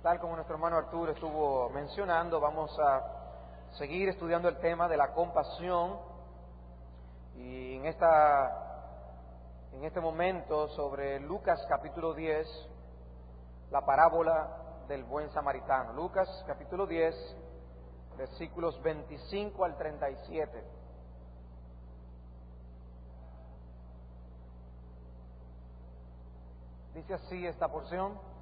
Tal como nuestro hermano Arturo estuvo mencionando, vamos a seguir estudiando el tema de la compasión y en este momento sobre Lucas capítulo 10, la parábola del buen samaritano. Lucas capítulo 10, versículos 25 al 37. Dice así esta porción: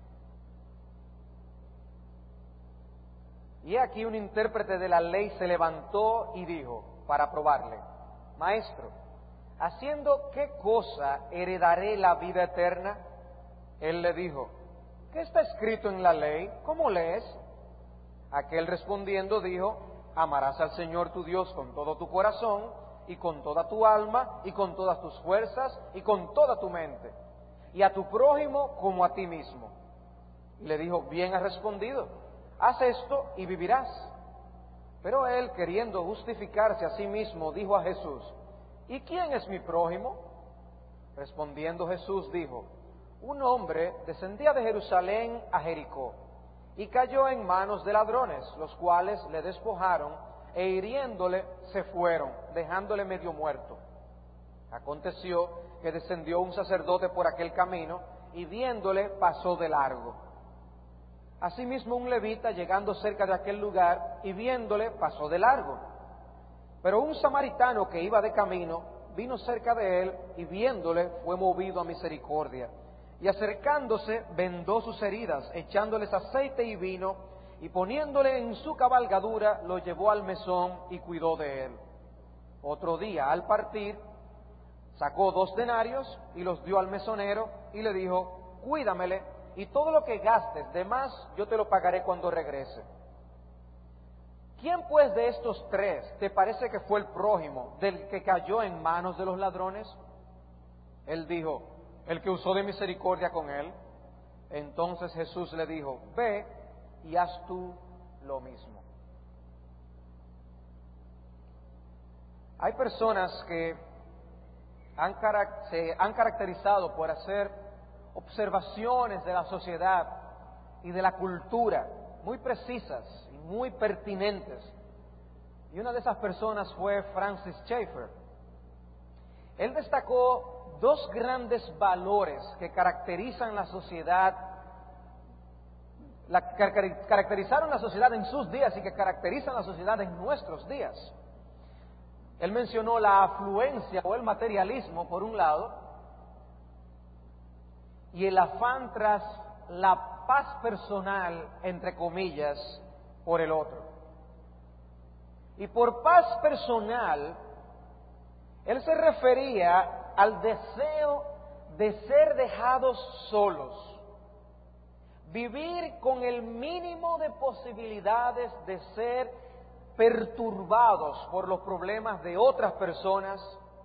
y aquí un intérprete de la ley se levantó y dijo, para probarle: Maestro, ¿haciendo qué cosa heredaré la vida eterna? Él le dijo: ¿qué está escrito en la ley? ¿Cómo lees? Aquel respondiendo dijo: amarás al Señor tu Dios con todo tu corazón, y con toda tu alma, y con todas tus fuerzas, y con toda tu mente, y a tu prójimo como a ti mismo. Y le dijo: bien has respondido, haz esto y vivirás. Pero él, queriendo justificarse a sí mismo, dijo a Jesús: ¿y quién es mi prójimo? Respondiendo Jesús dijo: un hombre descendía de Jerusalén a Jericó, y cayó en manos de ladrones, los cuales le despojaron, e hiriéndole se fueron, dejándole medio muerto. Aconteció que descendió un sacerdote por aquel camino, y viéndole pasó de largo. Asimismo un levita, llegando cerca de aquel lugar, y viéndole pasó de largo. Pero un samaritano que iba de camino, vino cerca de él, y viéndole fue movido a misericordia. Y acercándose, vendó sus heridas, echándoles aceite y vino, y poniéndole en su cabalgadura, lo llevó al mesón y cuidó de él. Otro día, al partir, sacó 2 denarios y los dio al mesonero, y le dijo: cuídamele, y todo lo que gastes de más yo te lo pagaré cuando regrese. ¿Quién pues de estos 3 te parece que fue el prójimo del que cayó en manos de los ladrones? Él dijo: el que usó de misericordia con él. Entonces Jesús le dijo: ve y haz tú lo mismo. Hay personas que se han caracterizado por hacer observaciones de la sociedad y de la cultura muy precisas y muy pertinentes. Y una de esas personas fue Francis Schaeffer. Él destacó 2 grandes valores que caracterizan la sociedad, caracterizaron la sociedad en sus días y que caracterizan la sociedad en nuestros días. Él mencionó la afluencia o el materialismo por un lado, y el afán tras la paz personal, entre comillas, por el otro. Y por paz personal, él se refería al deseo de ser dejados solos, vivir con el mínimo de posibilidades de ser perturbados por los problemas de otras personas,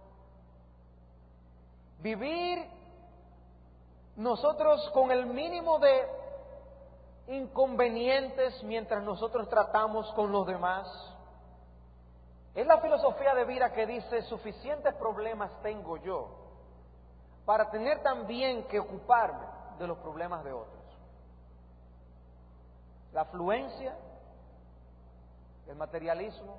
vivir nosotros con el mínimo de inconvenientes mientras nosotros tratamos con los demás. Es la filosofía de vida que dice: suficientes problemas tengo yo para tener también que ocuparme de los problemas de otros. La afluencia, el materialismo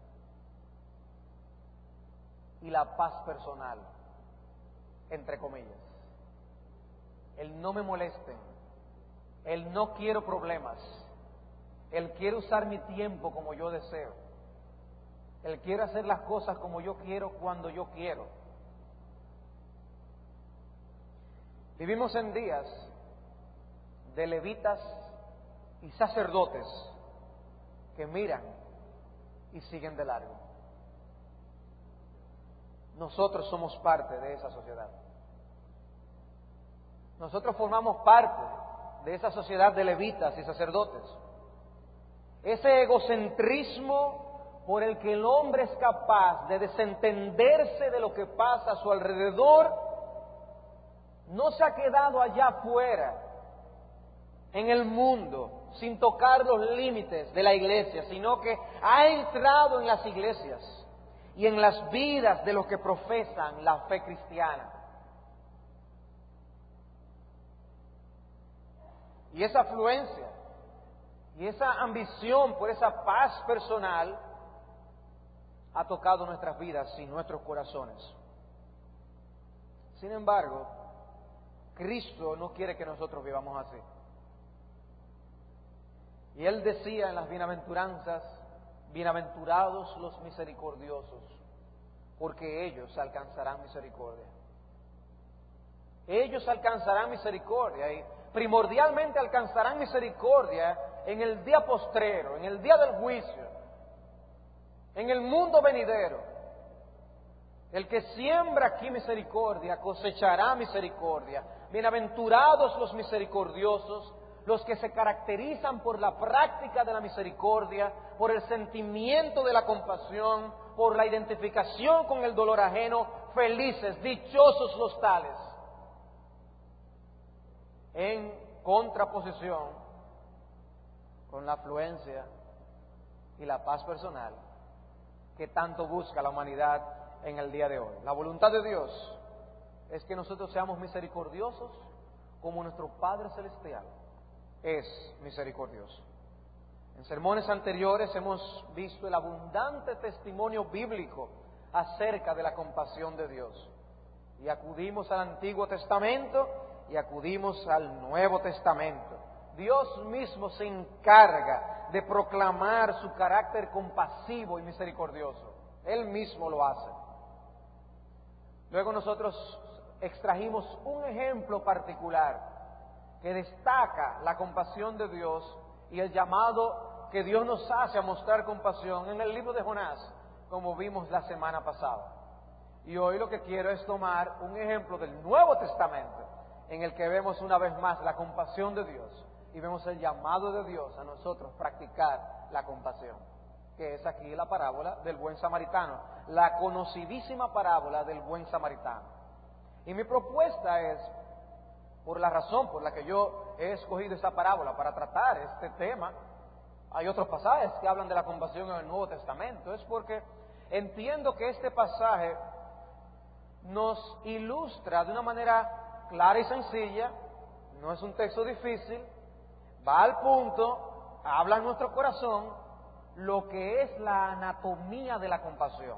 y la paz personal, entre comillas. El no me molesten, el no quiero problemas, el quiero usar mi tiempo como yo deseo, el quiero hacer las cosas como yo quiero, cuando yo quiero. Vivimos en días de levitas y sacerdotes que miran y siguen de largo. Nosotros somos parte de esa sociedad. Nosotros formamos parte de esa sociedad de levitas y sacerdotes. Ese egocentrismo por el que el hombre es capaz de desentenderse de lo que pasa a su alrededor, no se ha quedado allá afuera, en el mundo, sin tocar los límites de la iglesia, sino que ha entrado en las iglesias y en las vidas de los que profesan la fe cristiana. Y esa afluencia Y esa ambición por esa paz personal ha tocado nuestras vidas y nuestros corazones. Sin embargo, Cristo no quiere que nosotros vivamos así. Y Él decía en las bienaventuranzas: bienaventurados los misericordiosos, porque ellos alcanzarán misericordia. Ellos alcanzarán misericordia y primordialmente alcanzarán misericordia en el día postrero, en el día del juicio, en el mundo venidero. El que siembra aquí misericordia cosechará misericordia. Bienaventurados los misericordiosos, los que se caracterizan por la práctica de la misericordia, por el sentimiento de la compasión, por la identificación con el dolor ajeno. Felices, dichosos los tales. En contraposición con la afluencia y la paz personal que tanto busca la humanidad en el día de hoy. La voluntad de Dios es que nosotros seamos misericordiosos como nuestro Padre Celestial es misericordioso. En sermones anteriores hemos visto el abundante testimonio bíblico acerca de la compasión de Dios. Y acudimos al Antiguo Testamento y acudimos al Nuevo Testamento. Dios mismo se encarga de proclamar su carácter compasivo y misericordioso. Él mismo lo hace. Luego nosotros extrajimos un ejemplo particular que destaca la compasión de Dios y el llamado que Dios nos hace a mostrar compasión en el libro de Jonás, como vimos la semana pasada. Y hoy lo que quiero es tomar un ejemplo del Nuevo Testamento, en el que vemos una vez más la compasión de Dios y vemos el llamado de Dios a nosotros practicar la compasión, que es aquí la parábola del buen samaritano, la conocidísima parábola del buen samaritano. Y mi propuesta es, por la razón por la que yo he escogido esta parábola para tratar este tema, hay otros pasajes que hablan de la compasión en el Nuevo Testamento, es porque entiendo que este pasaje nos ilustra de una manera clara y sencilla, no es un texto difícil, va al punto, habla en nuestro corazón, lo que es la anatomía de la compasión.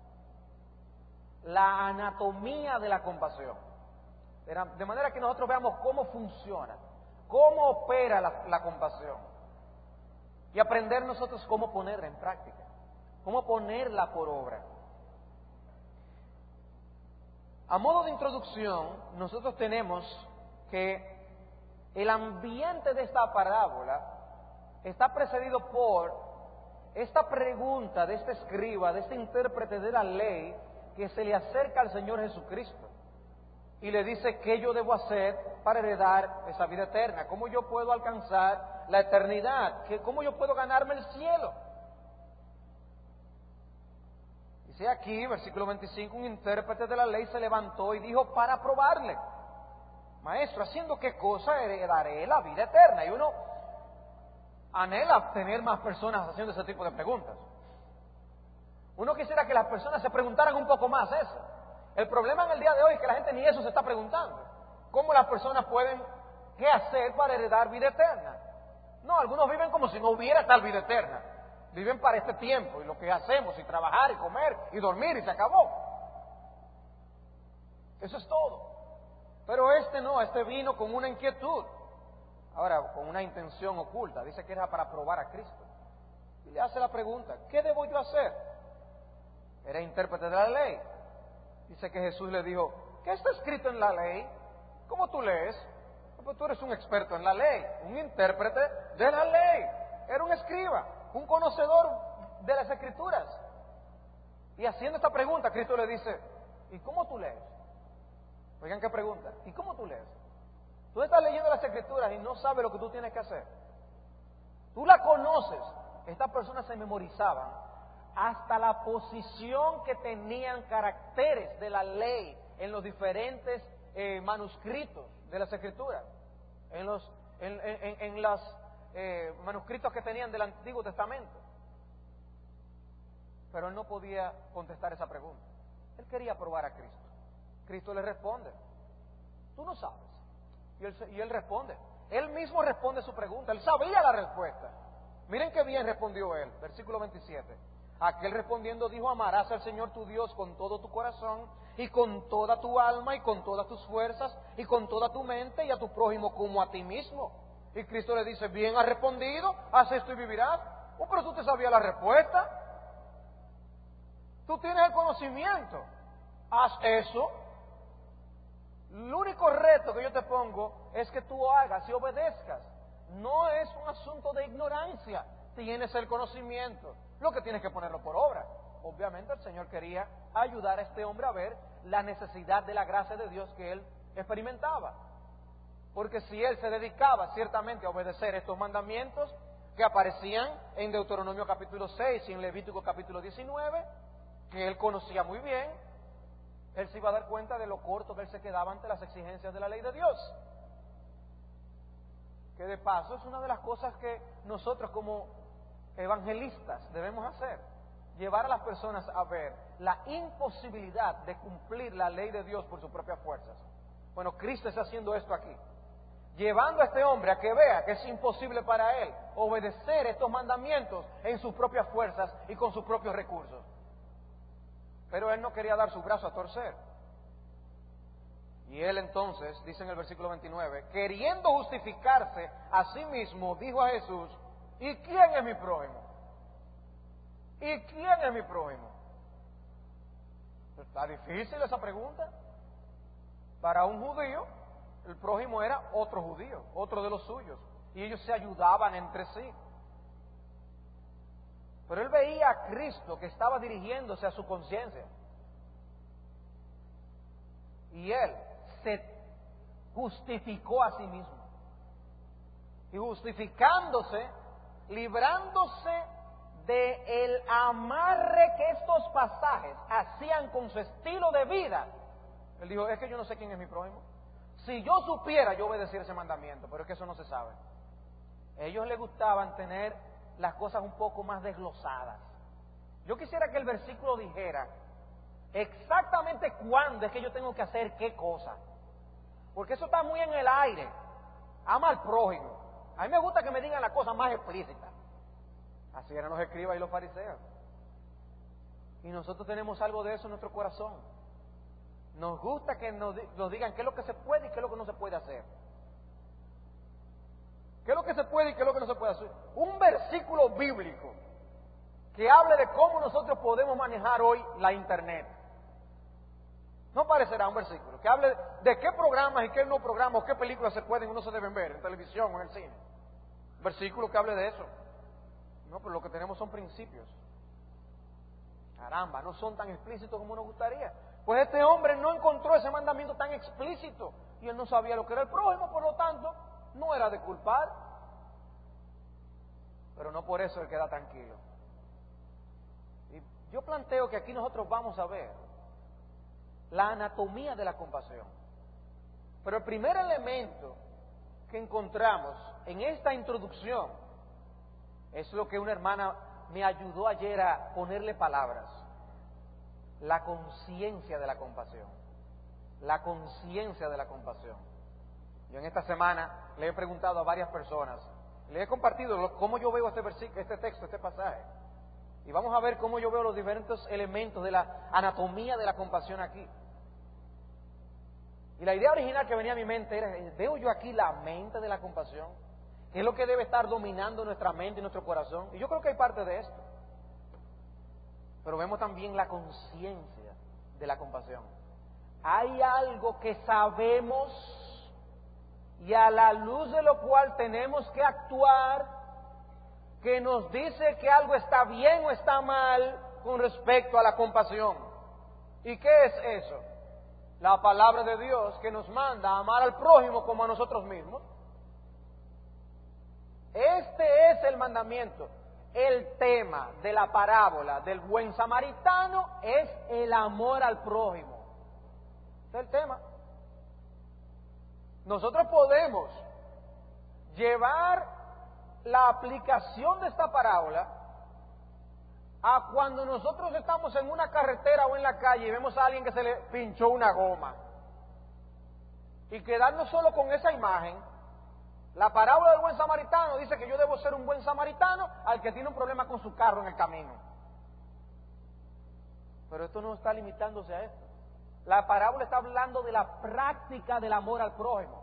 La anatomía de la compasión. De manera que nosotros veamos cómo funciona, cómo opera la compasión. Y aprender nosotros cómo ponerla en práctica, cómo ponerla por obra. A modo de introducción, nosotros tenemos que el ambiente de esta parábola está precedido por esta pregunta de este escriba, de este intérprete de la ley, que se le acerca al Señor Jesucristo y le dice: ¿qué yo debo hacer para heredar esa vida eterna? ¿Cómo yo puedo alcanzar la eternidad? ¿Cómo yo puedo ganarme el cielo? Dice aquí, versículo 25, un intérprete de la ley se levantó y dijo para probarle: Maestro, ¿haciendo qué cosa heredaré la vida eterna? Y uno anhela tener más personas haciendo ese tipo de preguntas. Uno quisiera que las personas se preguntaran un poco más eso. El problema en el día de hoy es que la gente ni eso se está preguntando. ¿Cómo las personas pueden, qué hacer para heredar vida eterna? No, algunos viven como si no hubiera tal vida eterna. Viven para este tiempo y lo que hacemos, y trabajar, y comer, y dormir, y se acabó. Eso es todo. Pero este no, este vino con una inquietud. Ahora, con una intención oculta. Dice que era para probar a Cristo. Y le hace la pregunta: ¿qué debo yo hacer? Era intérprete de la ley. Dice que Jesús le dijo: ¿qué está escrito en la ley? ¿Cómo tú lees? Pues tú eres un experto en la ley, un intérprete de la ley. Era un escriba, un conocedor de las Escrituras. Y haciendo esta pregunta, Cristo le dice: ¿y cómo tú lees? Oigan qué pregunta: ¿y cómo tú lees? Tú estás leyendo las Escrituras y no sabes lo que tú tienes que hacer. Tú la conoces. Estas personas se memorizaban hasta la posición que tenían caracteres de la ley en los diferentes manuscritos de las Escrituras, en los manuscritos que tenían del Antiguo Testamento. Pero él no podía contestar esa pregunta. Él quería probar a Cristo. Cristo le responde: tú no sabes. Y él responde. Él mismo responde su pregunta. Él sabía la respuesta. Miren qué bien respondió él, versículo 27. Aquel respondiendo dijo, amarás al Señor tu Dios con todo tu corazón, y con toda tu alma, y con todas tus fuerzas, y con toda tu mente, y a tu prójimo como a ti mismo. Y Cristo le dice, bien has respondido, haz esto y vivirás. Oh, pero tú te sabías la respuesta. Tú tienes el conocimiento. Haz eso. El único reto que yo te pongo es que tú hagas y obedezcas. No es un asunto de ignorancia. Tienes el conocimiento. Lo que tienes que ponerlo por obra. Obviamente el Señor quería ayudar a este hombre a ver la necesidad de la gracia de Dios que él experimentaba. Porque si él se dedicaba ciertamente a obedecer estos mandamientos que aparecían en Deuteronomio capítulo 6 y en Levítico capítulo 19, que él conocía muy bien, él se iba a dar cuenta de lo corto que él se quedaba ante las exigencias de la ley de Dios. Que de paso es una de las cosas que nosotros como evangelistas debemos hacer. Llevar a las personas a ver la imposibilidad de cumplir la ley de Dios por sus propias fuerzas. Bueno, Cristo está haciendo esto aquí. Llevando a este hombre a que vea que es imposible para él obedecer estos mandamientos en sus propias fuerzas y con sus propios recursos. Pero él no quería dar su brazo a torcer. Y él entonces, dice en el versículo 29, queriendo justificarse a sí mismo, dijo a Jesús, ¿y quién es mi prójimo? ¿Y quién es mi prójimo? Está difícil esa pregunta. Para un judío, el prójimo era otro judío, otro de los suyos, y ellos se ayudaban entre sí. Pero él veía a Cristo que estaba dirigiéndose a su conciencia. Y él se justificó a sí mismo. Y justificándose, librándose del amarre que estos pasajes hacían con su estilo de vida, él dijo, es que yo no sé quién es mi prójimo. Si yo supiera, yo obedeciera ese mandamiento, pero es que eso no se sabe. A ellos les gustaban tener las cosas un poco más desglosadas. Yo quisiera que el versículo dijera exactamente cuándo es que yo tengo que hacer qué cosa. Porque eso está muy en el aire. Ama al prójimo. A mí me gusta que me digan las cosas más explícitas. Así eran los escribas y los fariseos. Y nosotros tenemos algo de eso en nuestro corazón. Nos gusta que nos digan qué es lo que se puede y qué es lo que no se puede hacer. ¿Qué es lo que se puede y qué es lo que no se puede hacer? Un versículo bíblico que hable de cómo nosotros podemos manejar hoy la Internet. No parecerá un versículo que hable de qué programas y qué no programas, o qué películas se pueden o no se deben ver en televisión o en el cine. Un versículo que hable de eso. No, pero lo que tenemos son principios. Caramba, no son tan explícitos como nos gustaría. Pues este hombre no encontró ese mandamiento tan explícito y él no sabía lo que era el prójimo, por lo tanto, no era de culpar. Pero no por eso él queda tranquilo. Y yo planteo que aquí nosotros vamos a ver la anatomía de la compasión. Pero el primer elemento que encontramos en esta introducción es lo que una hermana me ayudó ayer a ponerle palabras. La conciencia de la compasión. La conciencia de la compasión. Yo en esta semana le he preguntado a varias personas, le he compartido cómo yo veo este versículo, este texto, este pasaje. Y vamos a ver cómo yo veo los diferentes elementos de la anatomía de la compasión aquí. Y la idea original que venía a mi mente era, ¿veo yo aquí la mente de la compasión? ¿Qué es lo que debe estar dominando nuestra mente y nuestro corazón? Y yo creo que hay parte de esto. Pero vemos también la conciencia de la compasión. Hay algo que sabemos y a la luz de lo cual tenemos que actuar, que nos dice que algo está bien o está mal con respecto a la compasión. ¿Y qué es eso? La palabra de Dios que nos manda a amar al prójimo como a nosotros mismos. Este es el mandamiento. El tema de la parábola del buen samaritano es el amor al prójimo. Ese es el tema. Nosotros podemos llevar la aplicación de esta parábola a cuando nosotros estamos en una carretera o en la calle y vemos a alguien que se le pinchó una goma. Y quedarnos solo con esa imagen, La parábola del buen samaritano dice que yo debo ser un buen samaritano al que tiene un problema con su carro en el camino. Pero esto no está limitándose a esto. La parábola está hablando de la práctica del amor al prójimo.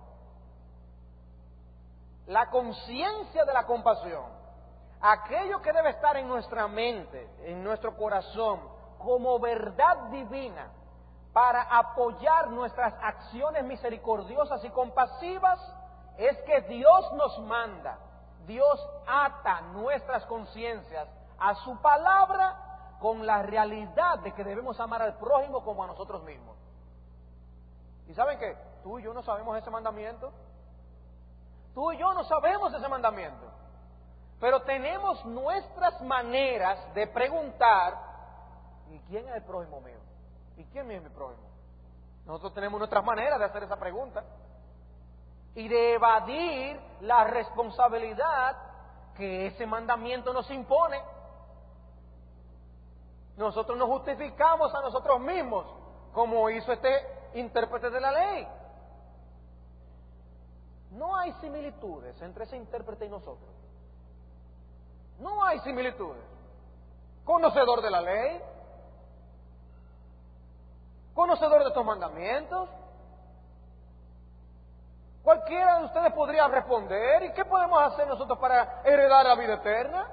La conciencia de la compasión. Aquello que debe estar en nuestra mente, en nuestro corazón, como verdad divina, para apoyar nuestras acciones misericordiosas y compasivas, es que Dios nos manda, Dios ata nuestras conciencias a su palabra con la realidad de que debemos amar al prójimo como a nosotros mismos. ¿Y saben qué? Tú y yo no sabemos ese mandamiento. Tú y yo no sabemos ese mandamiento. Pero tenemos nuestras maneras de preguntar, ¿y quién es el prójimo mío? ¿Y quién es mi prójimo? Nosotros tenemos nuestras maneras de hacer esa pregunta y de evadir la responsabilidad que ese mandamiento nos impone. Nosotros nos justificamos a nosotros mismos, como hizo este intérprete de la ley. No hay similitudes entre ese intérprete y nosotros. No hay similitudes. Conocedor de la ley, conocedor de estos mandamientos. Cualquiera de ustedes podría responder, ¿y qué podemos hacer nosotros para heredar la vida eterna?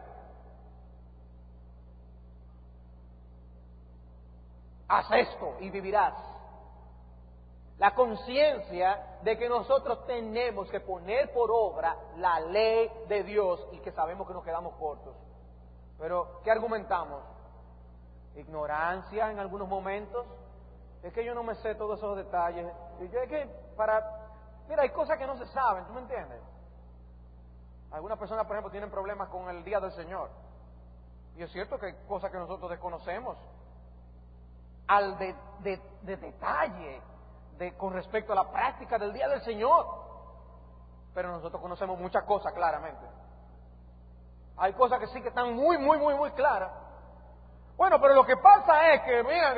Haz esto y vivirás. La conciencia de que nosotros tenemos que poner por obra la ley de Dios y que sabemos que nos quedamos cortos. Pero, ¿qué argumentamos? Ignorancia en algunos momentos. Es que yo no me sé todos esos detalles. Es que mira, hay cosas que no se saben, ¿tú me entiendes? Algunas personas, por ejemplo, tienen problemas con el día del Señor. Y es cierto que hay cosas que nosotros desconocemos al de detalle con respecto a la práctica del día del Señor. Pero nosotros conocemos muchas cosas claramente. Hay cosas que sí que están muy claras. Bueno, pero lo que pasa es que, mira,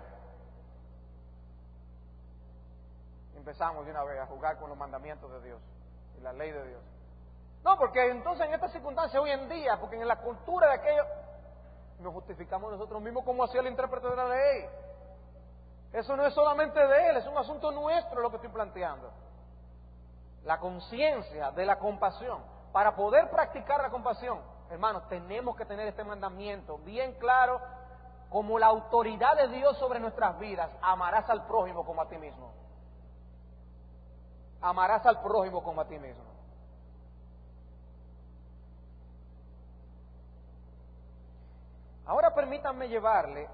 empezamos de una vez a jugar con los mandamientos de Dios y la ley de Dios. No, porque entonces en esta circunstancia hoy en día, porque en la cultura de aquello, nos justificamos nosotros mismos como hacía el intérprete de la ley. Eso no es solamente de él, es un asunto nuestro lo que estoy planteando. La conciencia de la compasión. Para poder practicar la compasión, hermanos, tenemos que tener este mandamiento bien claro como la autoridad de Dios sobre nuestras vidas. Amarás al prójimo como a ti mismo. Amarás al prójimo como a ti mismo. Ahora permítanme llevarle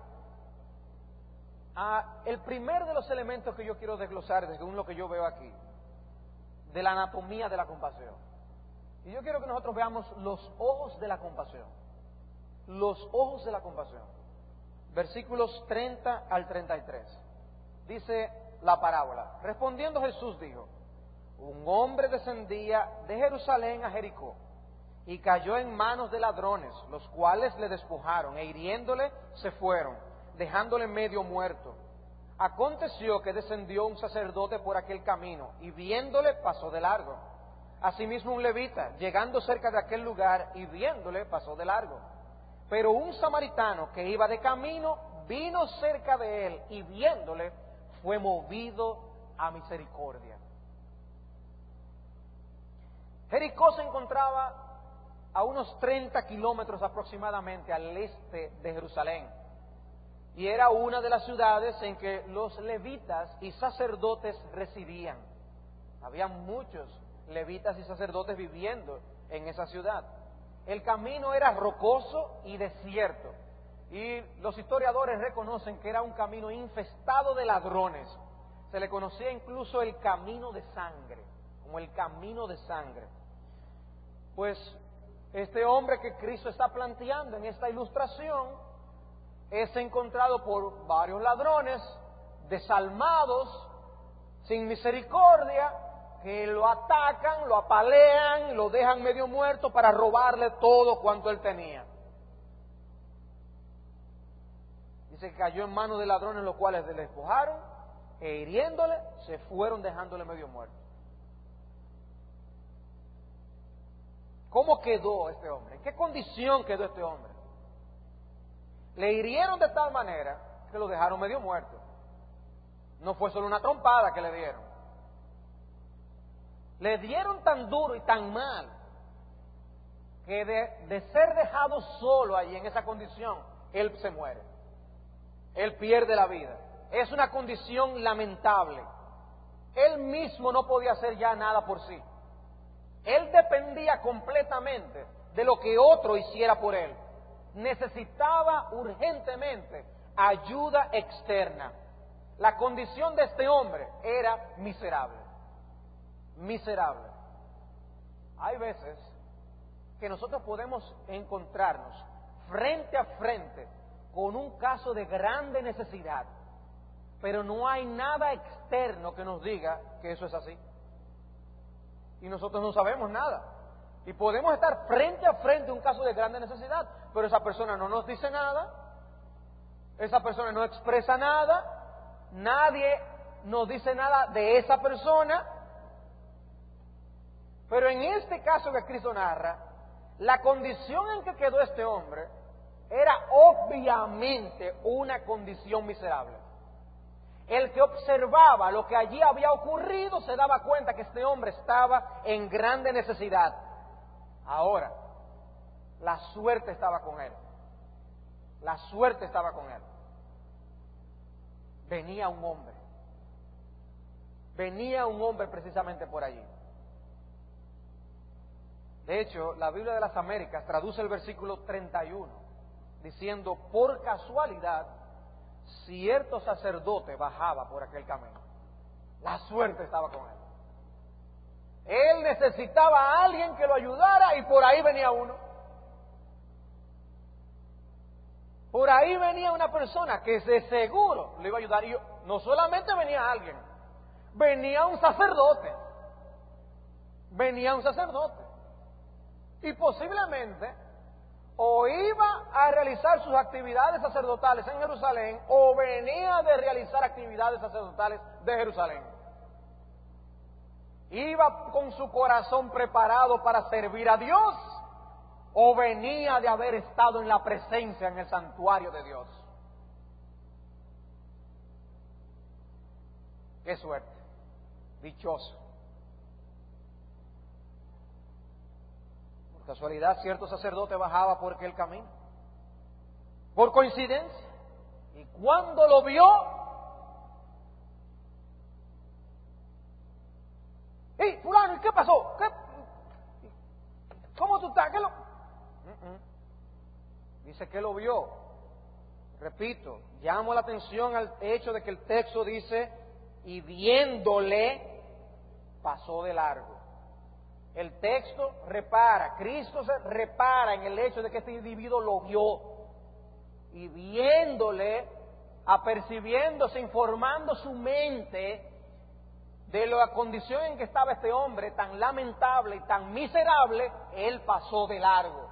a el primer de los elementos que yo quiero desglosar según lo que yo veo aquí, de la anatomía de la compasión. Y yo quiero que nosotros veamos los ojos de la compasión. Los ojos de la compasión. Versículos 30 al 33. Dice la parábola. Respondiendo Jesús dijo: un hombre descendía de Jerusalén a Jericó y cayó en manos de ladrones, los cuales le despojaron e hiriéndole se fueron, dejándole medio muerto. Aconteció que descendió un sacerdote por aquel camino y viéndole pasó de largo. Asimismo un levita, llegando cerca de aquel lugar y viéndole pasó de largo. Pero un samaritano que iba de camino vino cerca de él y viéndole fue movido a misericordia. Jericó se encontraba a unos 30 kilómetros aproximadamente al este de Jerusalén. Y era una de las ciudades en que los levitas y sacerdotes residían. Había muchos levitas y sacerdotes viviendo en esa ciudad. El camino era rocoso y desierto. Y los historiadores reconocen que era un camino infestado de ladrones. Se le conocía incluso el camino de sangre, como el camino de sangre. Pues este hombre que Cristo está planteando en esta ilustración es encontrado por varios ladrones, desalmados, sin misericordia, que lo atacan, lo apalean, lo dejan medio muerto para robarle todo cuanto él tenía. Dice que cayó en manos de ladrones, los cuales le despojaron e hiriéndole se fueron dejándole medio muerto. ¿Cómo quedó este hombre? ¿En qué condición quedó este hombre? Le hirieron de tal manera que lo dejaron medio muerto. No fue solo una trompada que le dieron. Le dieron tan duro y tan mal que de ser dejado solo allí en esa condición, él se muere. Él pierde la vida. Es una condición lamentable. Él mismo no podía hacer ya nada por sí. Él dependía completamente de lo que otro hiciera por él. Necesitaba urgentemente ayuda externa. La condición de este hombre era miserable. Miserable. Hay veces que nosotros podemos encontrarnos frente a frente con un caso de grande necesidad, pero no hay nada externo que nos diga que eso es así. Y nosotros no sabemos nada. Y podemos estar frente a frente a un caso de grande necesidad, pero esa persona no nos dice nada, esa persona no expresa nada, nadie nos dice nada de esa persona. Pero en este caso que Cristo narra, la condición en que quedó este hombre era obviamente una condición miserable. El que observaba lo que allí había ocurrido se daba cuenta que este hombre estaba en grande necesidad. Ahora, la suerte estaba con él. La suerte estaba con él. Venía un hombre. Venía un hombre precisamente por allí. De hecho, la Biblia de las Américas traduce el versículo 31 diciendo: por casualidad, cierto sacerdote bajaba por aquel camino. La suerte estaba con él. Él necesitaba a alguien que lo ayudara y por ahí venía uno. Por ahí venía una persona que de seguro le iba a ayudar. Y no solamente venía alguien, venía un sacerdote. Venía un sacerdote. Y posiblemente o iba a realizar sus actividades sacerdotales en Jerusalén o venía de realizar actividades sacerdotales de Jerusalén. Iba con su corazón preparado para servir a Dios o venía de haber estado en la presencia, en el santuario de Dios. ¡Qué suerte! Dichoso. Por casualidad, cierto sacerdote bajaba por aquel camino. Por coincidencia. Y cuando lo vio, ¡hey, fulano! ¿Y qué pasó? ¿Qué? ¿Cómo tú estás? ¿Qué lo? Dice que lo vio. Repito, llamo la atención al hecho de que el texto dice: y viéndole, pasó de largo. El texto repara, Cristo se repara en el hecho de que este individuo lo vio. Y viéndole, apercibiéndose, informando su mente de la condición en que estaba este hombre, tan lamentable y tan miserable, él pasó de largo.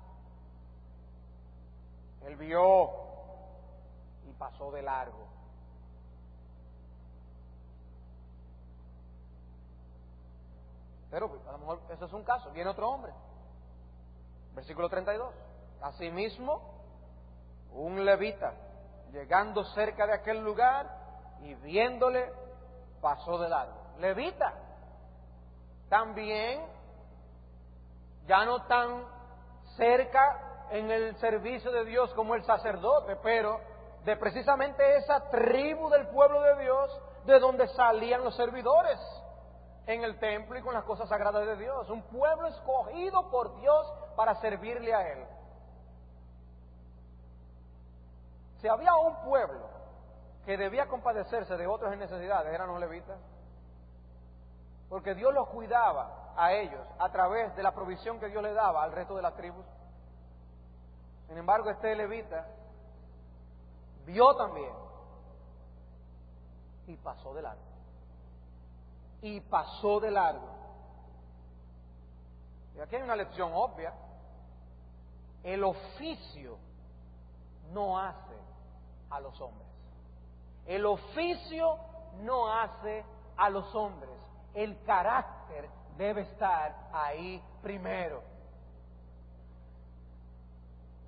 Él vio y pasó de largo. Pero a lo mejor ese es un caso. Viene otro hombre. Versículo 32. Asimismo, un levita, llegando cerca de aquel lugar y viéndole, pasó de largo. Levita. También, ya no tan cerca en el servicio de Dios como el sacerdote, pero de precisamente esa tribu del pueblo de Dios, de donde salían los servidores en el templo y con las cosas sagradas de Dios. Un pueblo escogido por Dios para servirle a Él. Si había un pueblo que debía compadecerse de otros en necesidades, eran los levitas. Porque Dios los cuidaba a ellos a través de la provisión que Dios le daba al resto de las tribus. Sin embargo, este levita vio también y pasó de largo. Y pasó de largo. Y aquí hay una lección obvia. El oficio no hace a los hombres. El oficio no hace a los hombres. El carácter debe estar ahí primero.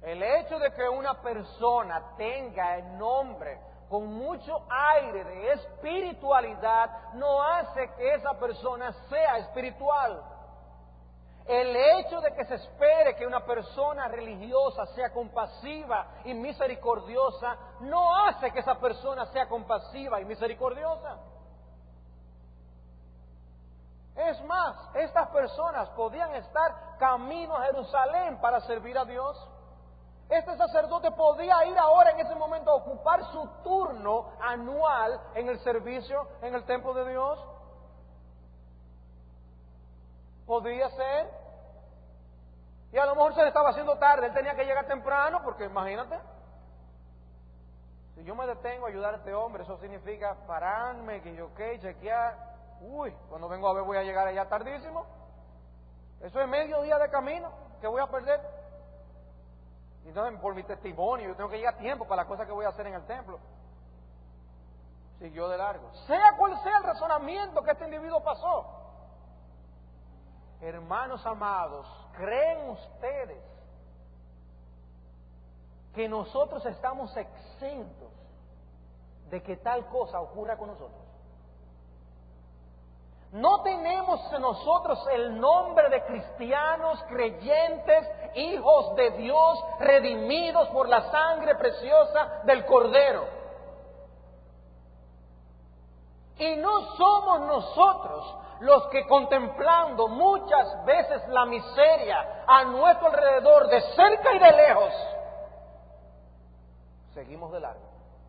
El hecho de que una persona tenga el nombre con mucho aire de espiritualidad no hace que esa persona sea espiritual. El hecho de que se espere que una persona religiosa sea compasiva y misericordiosa no hace que esa persona sea compasiva y misericordiosa. Es más, estas personas podían estar camino a Jerusalén para servir a Dios. Este sacerdote podía ir ahora en ese momento a ocupar su turno anual en el servicio en el templo de Dios. Podría ser. Y a lo mejor se le estaba haciendo tarde, él tenía que llegar temprano, porque imagínate, si yo me detengo a ayudar a este hombre, eso significa pararme, que yo chequear. Cuando vengo a ver voy a llegar allá tardísimo. Eso es medio día de camino que voy a perder. Y entonces, por mi testimonio, yo tengo que llegar a tiempo para las cosas que voy a hacer en el templo. Siguió de largo. Sea cual sea el razonamiento que este individuo pasó. Hermanos amados, ¿creen ustedes que nosotros estamos exentos de que tal cosa ocurra con nosotros? No tenemos nosotros el nombre de cristianos, creyentes, hijos de Dios, redimidos por la sangre preciosa del Cordero. Y no somos nosotros los que, contemplando muchas veces la miseria a nuestro alrededor, de cerca y de lejos, seguimos de largo.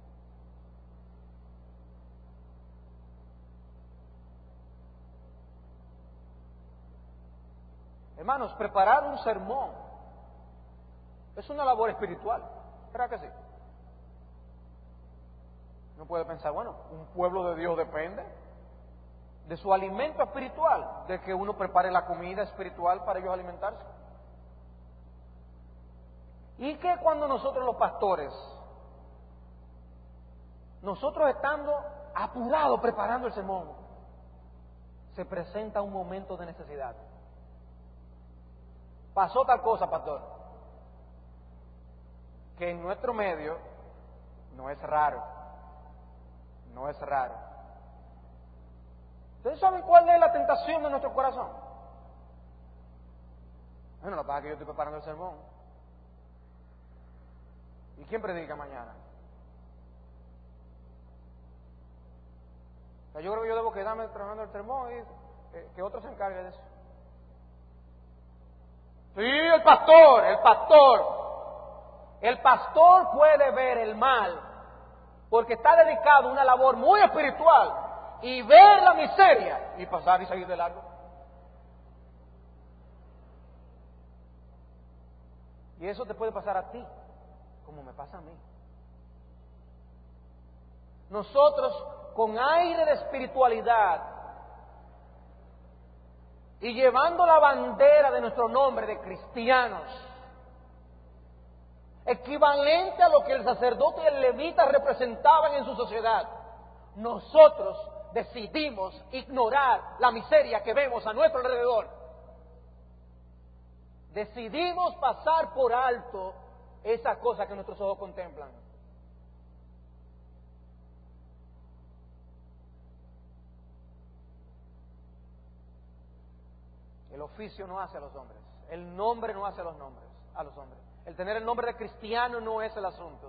Hermanos, preparar un sermón es una labor espiritual, ¿verdad que sí? Uno puede pensar, bueno, un pueblo de Dios depende de su alimento espiritual, de que uno prepare la comida espiritual para ellos alimentarse. Y que cuando nosotros los pastores, nosotros estando apurados preparando el sermón, se presenta un momento de necesidad. Pasó tal cosa, pastor, que en nuestro medio no es raro. No es raro. ¿Ustedes saben cuál es la tentación de nuestro corazón? Bueno, la verdad es que yo estoy preparando el sermón. ¿Y quién predica mañana? O sea, yo creo que yo debo quedarme trabajando el sermón y que otro se encargue de eso. Sí, el pastor. El pastor puede ver el mal porque está dedicado a una labor muy espiritual y ver la miseria y pasar y seguir de largo. Y eso te puede pasar a ti, como me pasa a mí. Nosotros, con aire de espiritualidad y llevando la bandera de nuestro nombre de cristianos, equivalente a lo que el sacerdote y el levita representaban en su sociedad, nosotros decidimos ignorar la miseria que vemos a nuestro alrededor. Decidimos pasar por alto esas cosas que nuestros ojos contemplan. El oficio no hace a los hombres, el nombre no hace a los hombres. El tener el nombre de cristiano no es el asunto.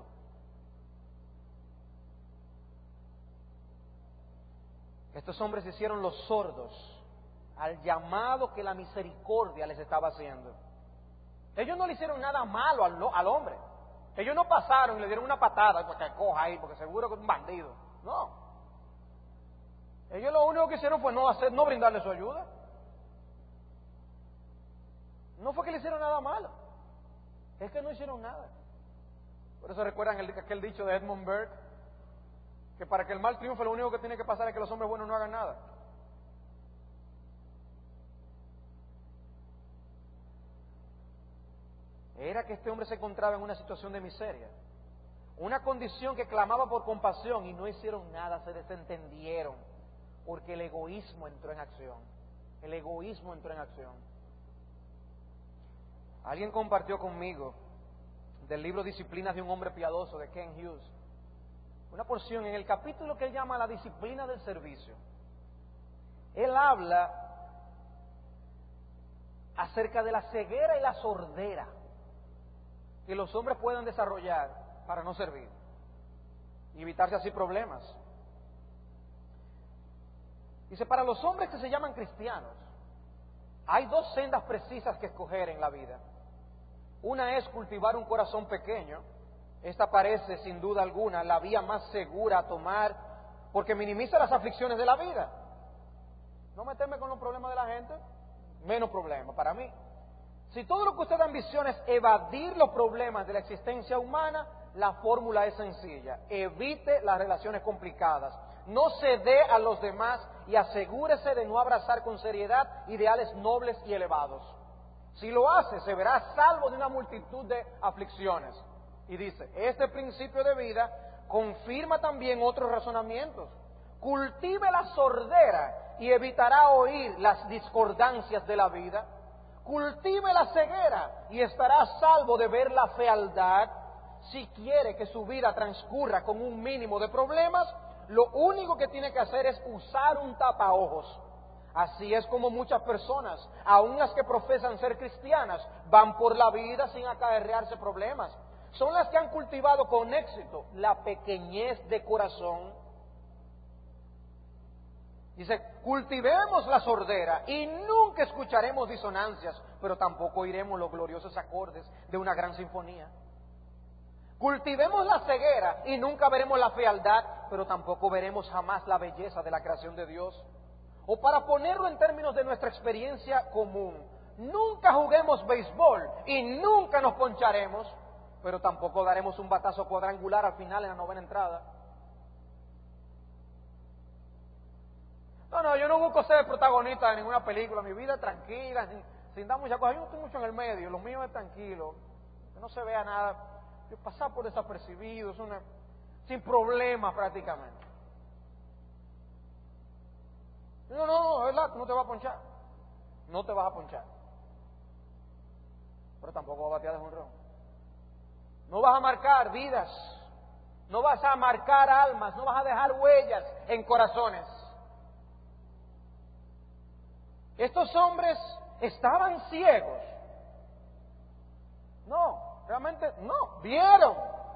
Estos hombres se hicieron los sordos al llamado que la misericordia les estaba haciendo. Ellos no le hicieron nada malo al hombre. Ellos no pasaron y le dieron una patada para que coja ahí, porque seguro que es un bandido. No. Ellos lo único que hicieron fue no brindarle su ayuda. No fue que le hicieron nada malo, es que no hicieron nada. Por eso recuerdan aquel dicho de Edmund Burke, que para que el mal triunfe lo único que tiene que pasar es que los hombres buenos no hagan nada. Era que este hombre se encontraba en una situación de miseria, una condición que clamaba por compasión, y no hicieron nada, se desentendieron, porque el egoísmo entró en acción. El egoísmo entró en acción. Alguien compartió conmigo del libro Disciplinas de un hombre piadoso de Ken Hughes, una porción en el capítulo que él llama la disciplina del servicio. Él habla acerca de la ceguera y la sordera que los hombres pueden desarrollar para no servir y evitarse así problemas. Dice, para los hombres que se llaman cristianos, hay dos sendas precisas que escoger en la vida. Una es cultivar un corazón pequeño. Esta parece, sin duda alguna, la vía más segura a tomar, porque minimiza las aflicciones de la vida. No meterme con los problemas de la gente, menos problemas para mí. Si todo lo que usted ambiciona es evadir los problemas de la existencia humana, la fórmula es sencilla: evite las relaciones complicadas, no se dé a los demás y asegúrese de no abrazar con seriedad ideales nobles y elevados. Si lo hace, se verá salvo de una multitud de aflicciones. Y dice, este principio de vida confirma también otros razonamientos. Cultive la sordera y evitará oír las discordancias de la vida. Cultive la ceguera y estará a salvo de ver la fealdad. Si quiere que su vida transcurra con un mínimo de problemas, lo único que tiene que hacer es usar un tapaojos. Así es como muchas personas, aun las que profesan ser cristianas, van por la vida sin acarrearse problemas. Son las que han cultivado con éxito la pequeñez de corazón. Dice, cultivemos la sordera y nunca escucharemos disonancias, pero tampoco oiremos los gloriosos acordes de una gran sinfonía. Cultivemos la ceguera y nunca veremos la fealdad, pero tampoco veremos jamás la belleza de la creación de Dios. O para ponerlo en términos de nuestra experiencia común, nunca juguemos béisbol y nunca nos poncharemos, pero tampoco daremos un batazo cuadrangular al final en la novena entrada. No, yo no busco ser protagonista de ninguna película, mi vida es tranquila, sin dar muchas cosas. Yo no estoy mucho en el medio, lo mío es tranquilo, que no se vea nada, yo pasar por desapercibido, sin problemas prácticamente. No, es verdad, tú no te vas a ponchar. No te vas a ponchar. Pero tampoco vas a batear de jonrón. No vas a marcar vidas. No vas a marcar almas. No vas a dejar huellas en corazones. Estos hombres estaban ciegos. No, realmente no. Vieron.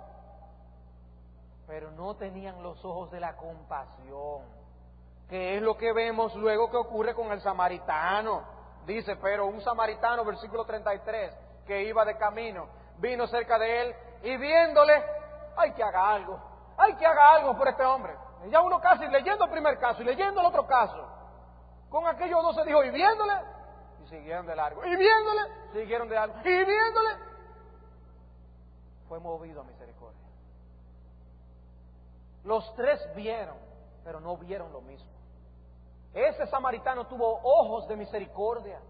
Pero no tenían los ojos de la compasión, que es lo que vemos luego que ocurre con el samaritano. Dice, pero un samaritano, versículo 33, que iba de camino, vino cerca de él y viéndole, hay que haga algo por este hombre. Y ya uno casi leyendo el primer caso y leyendo el otro caso, con aquellos dos se dijo, y viéndole, y siguieron de largo, y viéndole, siguieron de largo, y viéndole, fue movido a misericordia. Los tres vieron, pero no vieron lo mismo. Ese samaritano tuvo ojos de misericordia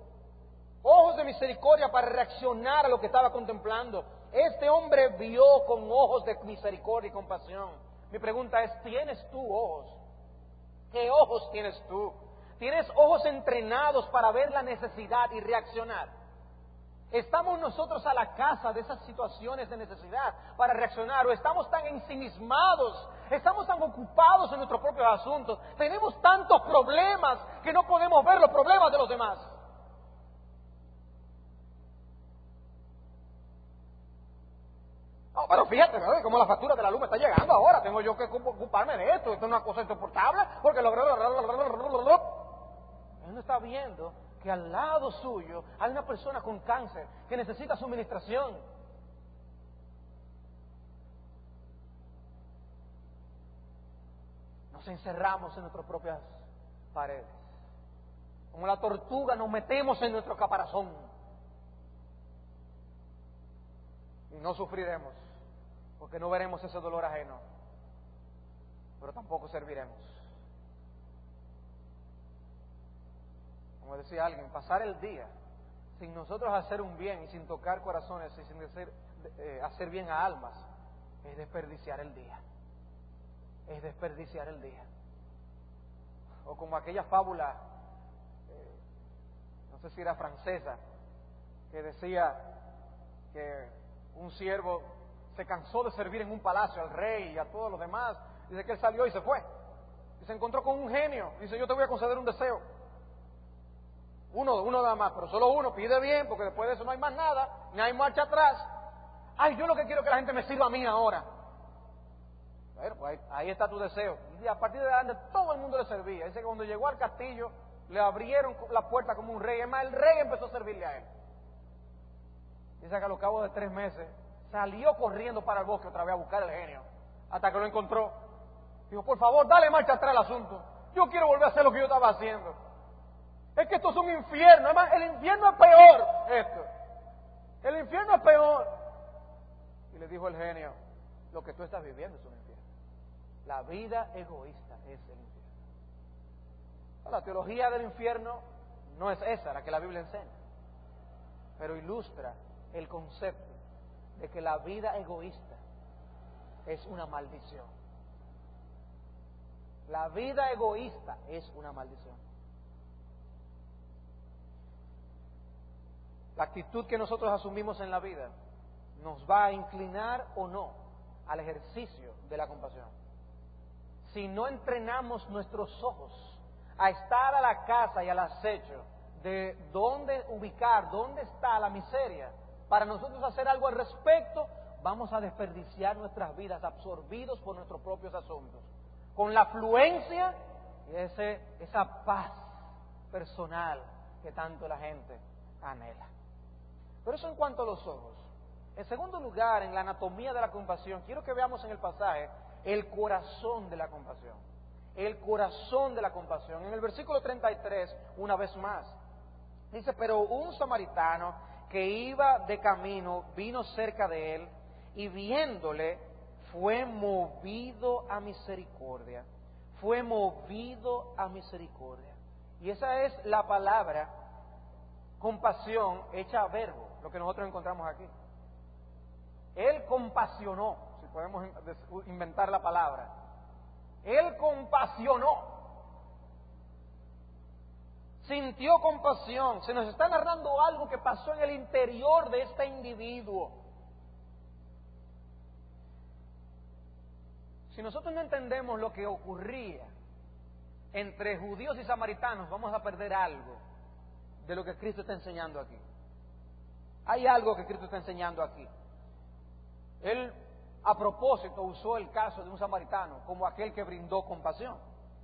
para reaccionar a lo que estaba contemplando. Este hombre vio con ojos de misericordia y compasión. Mi pregunta es, ¿tienes tú ojos? ¿Qué ojos tienes tú? ¿Tienes ojos entrenados para ver la necesidad y reaccionar? ¿Estamos nosotros a la caza de esas situaciones de necesidad para reaccionar? ¿O estamos tan ensimismados, estamos tan ocupados en nuestros propios asuntos, tenemos tantos problemas que no podemos ver los problemas de los demás? No, pero fíjate, ¿no? Cómo la factura de la luz me está llegando ahora, tengo yo que ocuparme de esto es una cosa insoportable, porque él no está viendo que al lado suyo hay una persona con cáncer que necesita suministración. Nos encerramos en nuestras propias paredes. Como la tortuga nos metemos en nuestro caparazón. Y no sufriremos, porque no veremos ese dolor ajeno, pero tampoco serviremos. Como decía alguien, pasar el día sin nosotros hacer un bien y sin tocar corazones y sin hacer bien a almas es desperdiciar el día. Es desperdiciar el día. O como aquella fábula, no sé si era francesa, que decía que un siervo se cansó de servir en un palacio al rey y a todos los demás. Dice que él salió y se fue. Y se encontró con un genio. Dice, yo te voy a conceder un deseo. Uno nada más, pero solo uno. Pide bien, porque después de eso no hay más nada, ni hay marcha atrás. Ay, yo lo que quiero es que la gente me sirva a mí ahora. Bueno, pues ahí está tu deseo. Y a partir de adelante todo el mundo le servía. Dice que cuando llegó al castillo, le abrieron la puerta como un rey. Es más, el rey empezó a servirle a él. Dice que a los cabos de 3 meses salió corriendo para el bosque otra vez a buscar al genio, hasta que lo encontró. Dijo, por favor, dale marcha atrás al asunto. Yo quiero volver a hacer lo que yo estaba haciendo. Es que esto es un infierno. Además, el infierno es peor esto. El infierno es peor. Y le dijo el genio, lo que tú estás viviendo es un infierno. La vida egoísta es el infierno. La teología del infierno no es esa la que la Biblia enseña, pero ilustra el concepto de que la vida egoísta es una maldición. La vida egoísta es una maldición. La actitud que nosotros asumimos en la vida nos va a inclinar o no al ejercicio de la compasión. Si no entrenamos nuestros ojos a estar a la caza y al acecho de dónde ubicar, dónde está la miseria, para nosotros hacer algo al respecto, vamos a desperdiciar nuestras vidas absorbidos por nuestros propios asuntos, con la afluencia y esa paz personal que tanto la gente anhela. Pero eso en cuanto a los ojos. En segundo lugar, en la anatomía de la compasión, quiero que veamos en el pasaje el corazón de la compasión. El corazón de la compasión. En el versículo 33, una vez más, dice, pero un samaritano que iba de camino vino cerca de él y viéndole fue movido a misericordia. Fue movido a misericordia. Y esa es la palabra compasión hecha a verbo, lo que nosotros encontramos aquí. Él compasionó, si podemos inventar la palabra. Él compasionó. Sintió compasión. Se nos está narrando algo que pasó en el interior de este individuo. Si nosotros no entendemos lo que ocurría entre judíos y samaritanos, vamos a perder algo de lo que Cristo está enseñando aquí. Hay algo que Cristo está enseñando aquí. Él, a propósito, usó el caso de un samaritano como aquel que brindó compasión.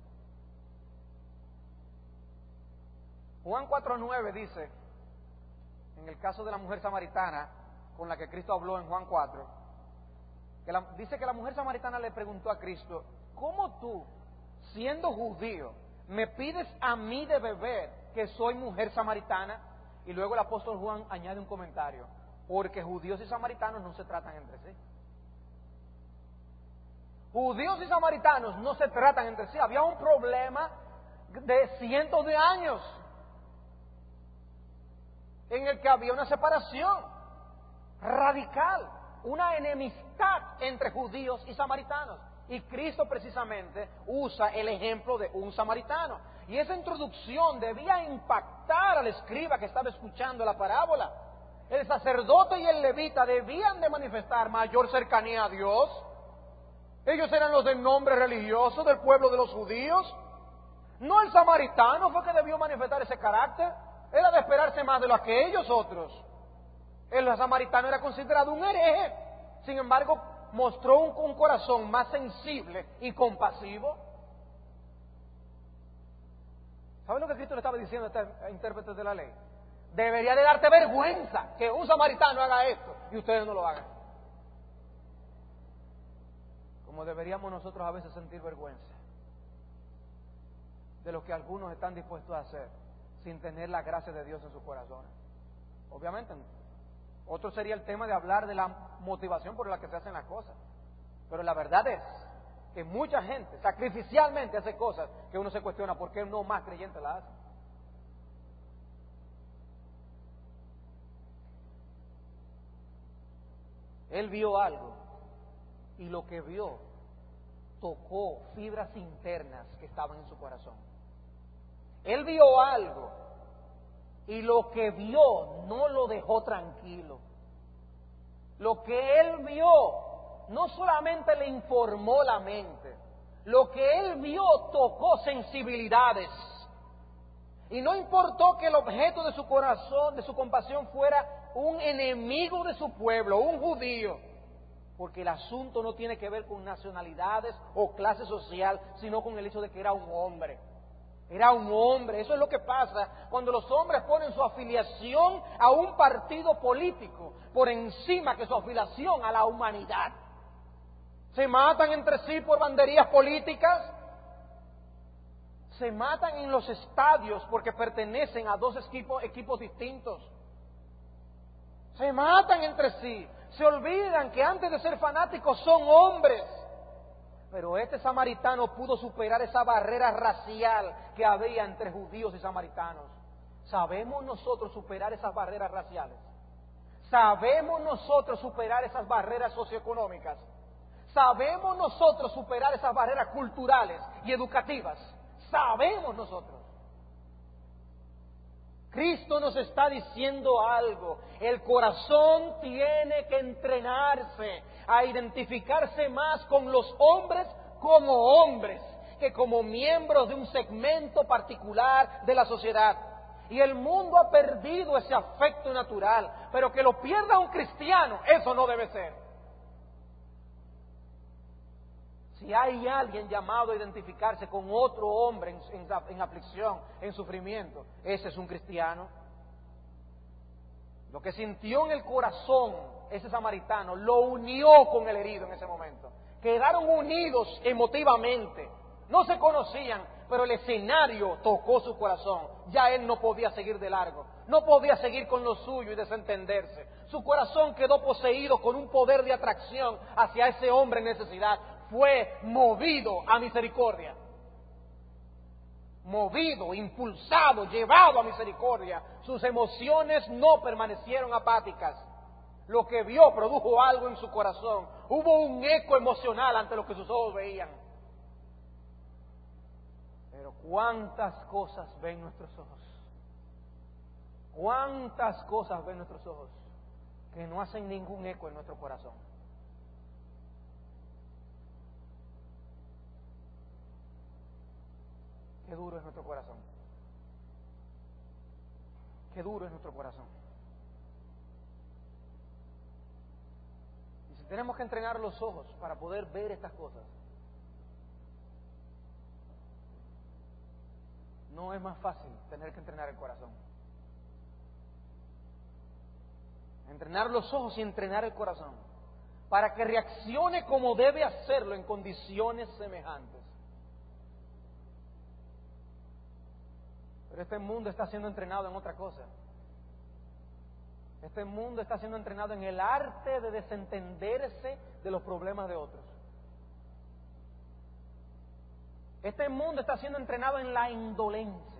Juan 4:9 dice, en el caso de la mujer samaritana, con la que Cristo habló en Juan 4, dice que la mujer samaritana le preguntó a Cristo, ¿cómo tú, siendo judío, me pides a mí de beber que soy mujer samaritana? Y luego el apóstol Juan añade un comentario, porque judíos y samaritanos no se tratan entre sí. Judíos y samaritanos no se tratan entre sí. Había un problema de cientos de años en el que había una separación radical, una enemistad entre judíos y samaritanos. Y Cristo precisamente usa el ejemplo de un samaritano. Y esa introducción debía impactar al escriba que estaba escuchando la parábola. El sacerdote y el levita debían de manifestar mayor cercanía a Dios. Ellos eran los de nombre religioso del pueblo de los judíos. No el samaritano fue que debió manifestar ese carácter. Era de esperarse más de lo que ellos otros. El samaritano era considerado un hereje. Sin embargo, mostró un corazón más sensible y compasivo. ¿Saben lo que Cristo le estaba diciendo a este intérprete de la ley? Debería de darte vergüenza que un samaritano haga esto y ustedes no lo hagan. Como deberíamos nosotros a veces sentir vergüenza de lo que algunos están dispuestos a hacer sin tener la gracia de Dios en sus corazones. Obviamente, otro sería el tema de hablar de la motivación por la que se hacen las cosas. Pero la verdad es que mucha gente sacrificialmente hace cosas que uno se cuestiona por qué no más creyentes las hacen. Él vio algo y lo que vio tocó fibras internas que estaban en su corazón. Él vio algo y lo que vio no lo dejó tranquilo. Lo que él vio no solamente le informó la mente, lo que él vio tocó sensibilidades. Y no importó que el objeto de su corazón, de su compasión, fuera un enemigo de su pueblo, un judío, porque el asunto no tiene que ver con nacionalidades o clase social, sino con el hecho de que era un hombre. Era un hombre. Eso es lo que pasa cuando los hombres ponen su afiliación a un partido político por encima que su afiliación a la humanidad. Se matan entre sí por banderías políticas. Se matan en los estadios porque pertenecen a dos equipos distintos. Se matan entre sí. Se olvidan que antes de ser fanáticos son hombres. Pero este samaritano pudo superar esa barrera racial que había entre judíos y samaritanos. ¿Sabemos nosotros superar esas barreras raciales? ¿Sabemos nosotros superar esas barreras socioeconómicas? ¿Sabemos nosotros superar esas barreras culturales y educativas? Sabemos nosotros. Cristo nos está diciendo algo. El corazón tiene que entrenarse a identificarse más con los hombres como hombres que como miembros de un segmento particular de la sociedad. Y el mundo ha perdido ese afecto natural, pero que lo pierda un cristiano, eso no debe ser. Si hay alguien llamado a identificarse con otro hombre en aflicción, en sufrimiento, ese es un cristiano. Lo que sintió en el corazón ese samaritano lo unió con el herido en ese momento. Quedaron unidos emotivamente. No se conocían, pero el escenario tocó su corazón. Ya él no podía seguir de largo. No podía seguir con lo suyo y desentenderse. Su corazón quedó poseído con un poder de atracción hacia ese hombre en necesidad. Fue movido a misericordia. Movido, impulsado, llevado a misericordia. Sus emociones no permanecieron apáticas. Lo que vio produjo algo en su corazón. Hubo un eco emocional ante lo que sus ojos veían. Pero ¿cuántas cosas ven nuestros ojos? ¿Cuántas cosas ven nuestros ojos que no hacen ningún eco en nuestro corazón? Qué duro es nuestro corazón. Qué duro es nuestro corazón. Y si tenemos que entrenar los ojos para poder ver estas cosas, no es más fácil tener que entrenar el corazón. Entrenar los ojos y entrenar el corazón para que reaccione como debe hacerlo en condiciones semejantes. Pero este mundo está siendo entrenado en otra cosa. Este mundo está siendo entrenado en el arte de desentenderse de los problemas de otros. Este mundo está siendo entrenado en la indolencia.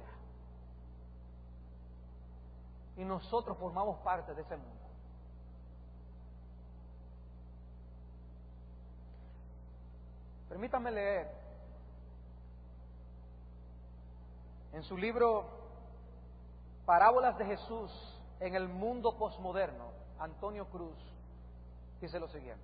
Y nosotros formamos parte de ese mundo. Permítanme leer en su libro Parábolas de Jesús en el mundo posmoderno, Antonio Cruz dice lo siguiente: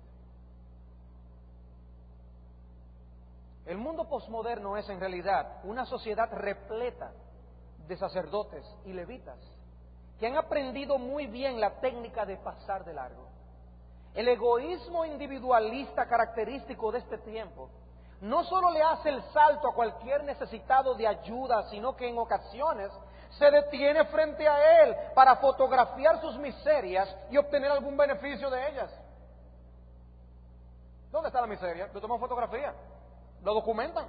el mundo posmoderno es en realidad una sociedad repleta de sacerdotes y levitas que han aprendido muy bien la técnica de pasar de largo. El egoísmo individualista característico de este tiempo no solo le hace el salto a cualquier necesitado de ayuda, sino que en ocasiones se detiene frente a él para fotografiar sus miserias y obtener algún beneficio de ellas. ¿Dónde está la miseria? Lo toman fotografía, lo documentan.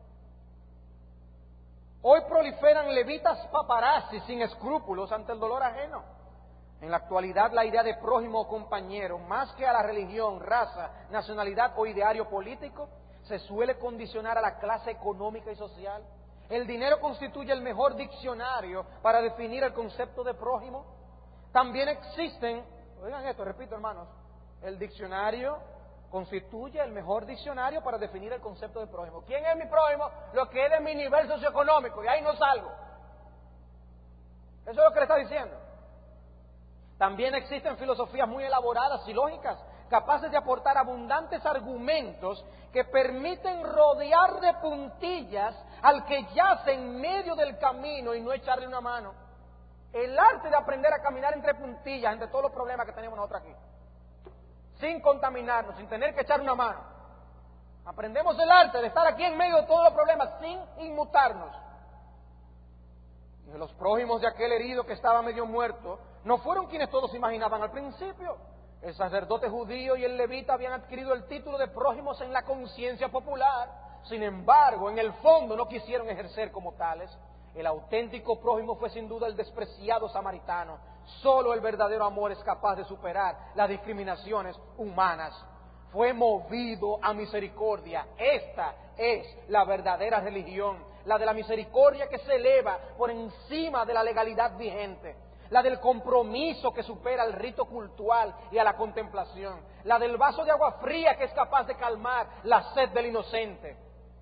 Hoy proliferan levitas paparazzi sin escrúpulos ante el dolor ajeno. En la actualidad, la idea de prójimo o compañero, más que a la religión, raza, nacionalidad o ideario político, se suele condicionar a la clase económica y social. El dinero constituye el mejor diccionario para definir el concepto de prójimo. También existen, oigan esto, repito hermanos, el diccionario constituye el mejor diccionario para definir el concepto de prójimo. ¿Quién es mi prójimo? Lo que es de mi nivel socioeconómico, y ahí no salgo. Eso es lo que le está diciendo. También existen filosofías muy elaboradas y lógicas, capaces de aportar abundantes argumentos que permiten rodear de puntillas al que yace en medio del camino y no echarle una mano. El arte de aprender a caminar entre puntillas, entre todos los problemas que tenemos nosotros aquí, sin contaminarnos, sin tener que echar una mano. Aprendemos el arte de estar aquí en medio de todos los problemas sin inmutarnos. Y los prójimos de aquel herido que estaba medio muerto no fueron quienes todos imaginaban al principio. El sacerdote judío y el levita habían adquirido el título de prójimos en la conciencia popular. Sin embargo, en el fondo no quisieron ejercer como tales. El auténtico prójimo fue sin duda el despreciado samaritano. Solo el verdadero amor es capaz de superar las discriminaciones humanas. Fue movido a misericordia. Esta es la verdadera religión, la de la misericordia que se eleva por encima de la legalidad vigente, la del compromiso que supera el rito cultural y a la contemplación, la del vaso de agua fría que es capaz de calmar la sed del inocente.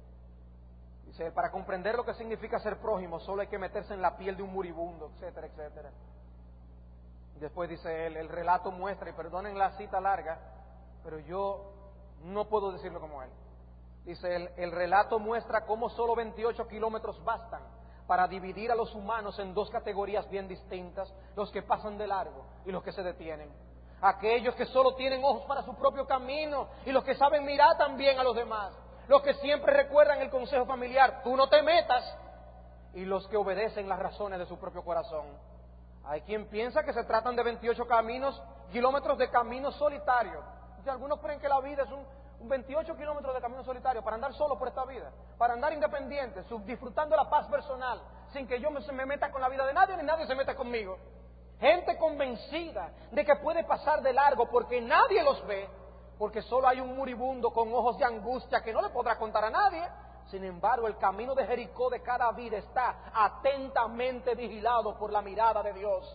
Dice, para comprender lo que significa ser prójimo, solo hay que meterse en la piel de un moribundo, etcétera, etcétera. Después dice él, el relato muestra, y perdonen la cita larga, pero yo no puedo decirlo como él. Dice él, el relato muestra cómo solo 28 kilómetros bastan para dividir a los humanos en dos categorías bien distintas, los que pasan de largo y los que se detienen. Aquellos que solo tienen ojos para su propio camino y los que saben mirar también a los demás. Los que siempre recuerdan el consejo familiar, tú no te metas, y los que obedecen las razones de su propio corazón. Hay quien piensa que se tratan de 28 kilómetros de camino solitario. Algunos creen que la vida es un 28 kilómetros de camino solitario para andar solo por esta vida, para andar independiente, disfrutando la paz personal, sin que yo me meta con la vida de nadie ni nadie se meta conmigo. Gente convencida de que puede pasar de largo porque nadie los ve, porque solo hay un moribundo con ojos de angustia que no le podrá contar a nadie. Sin embargo, el camino de Jericó de cada vida está atentamente vigilado por la mirada de Dios.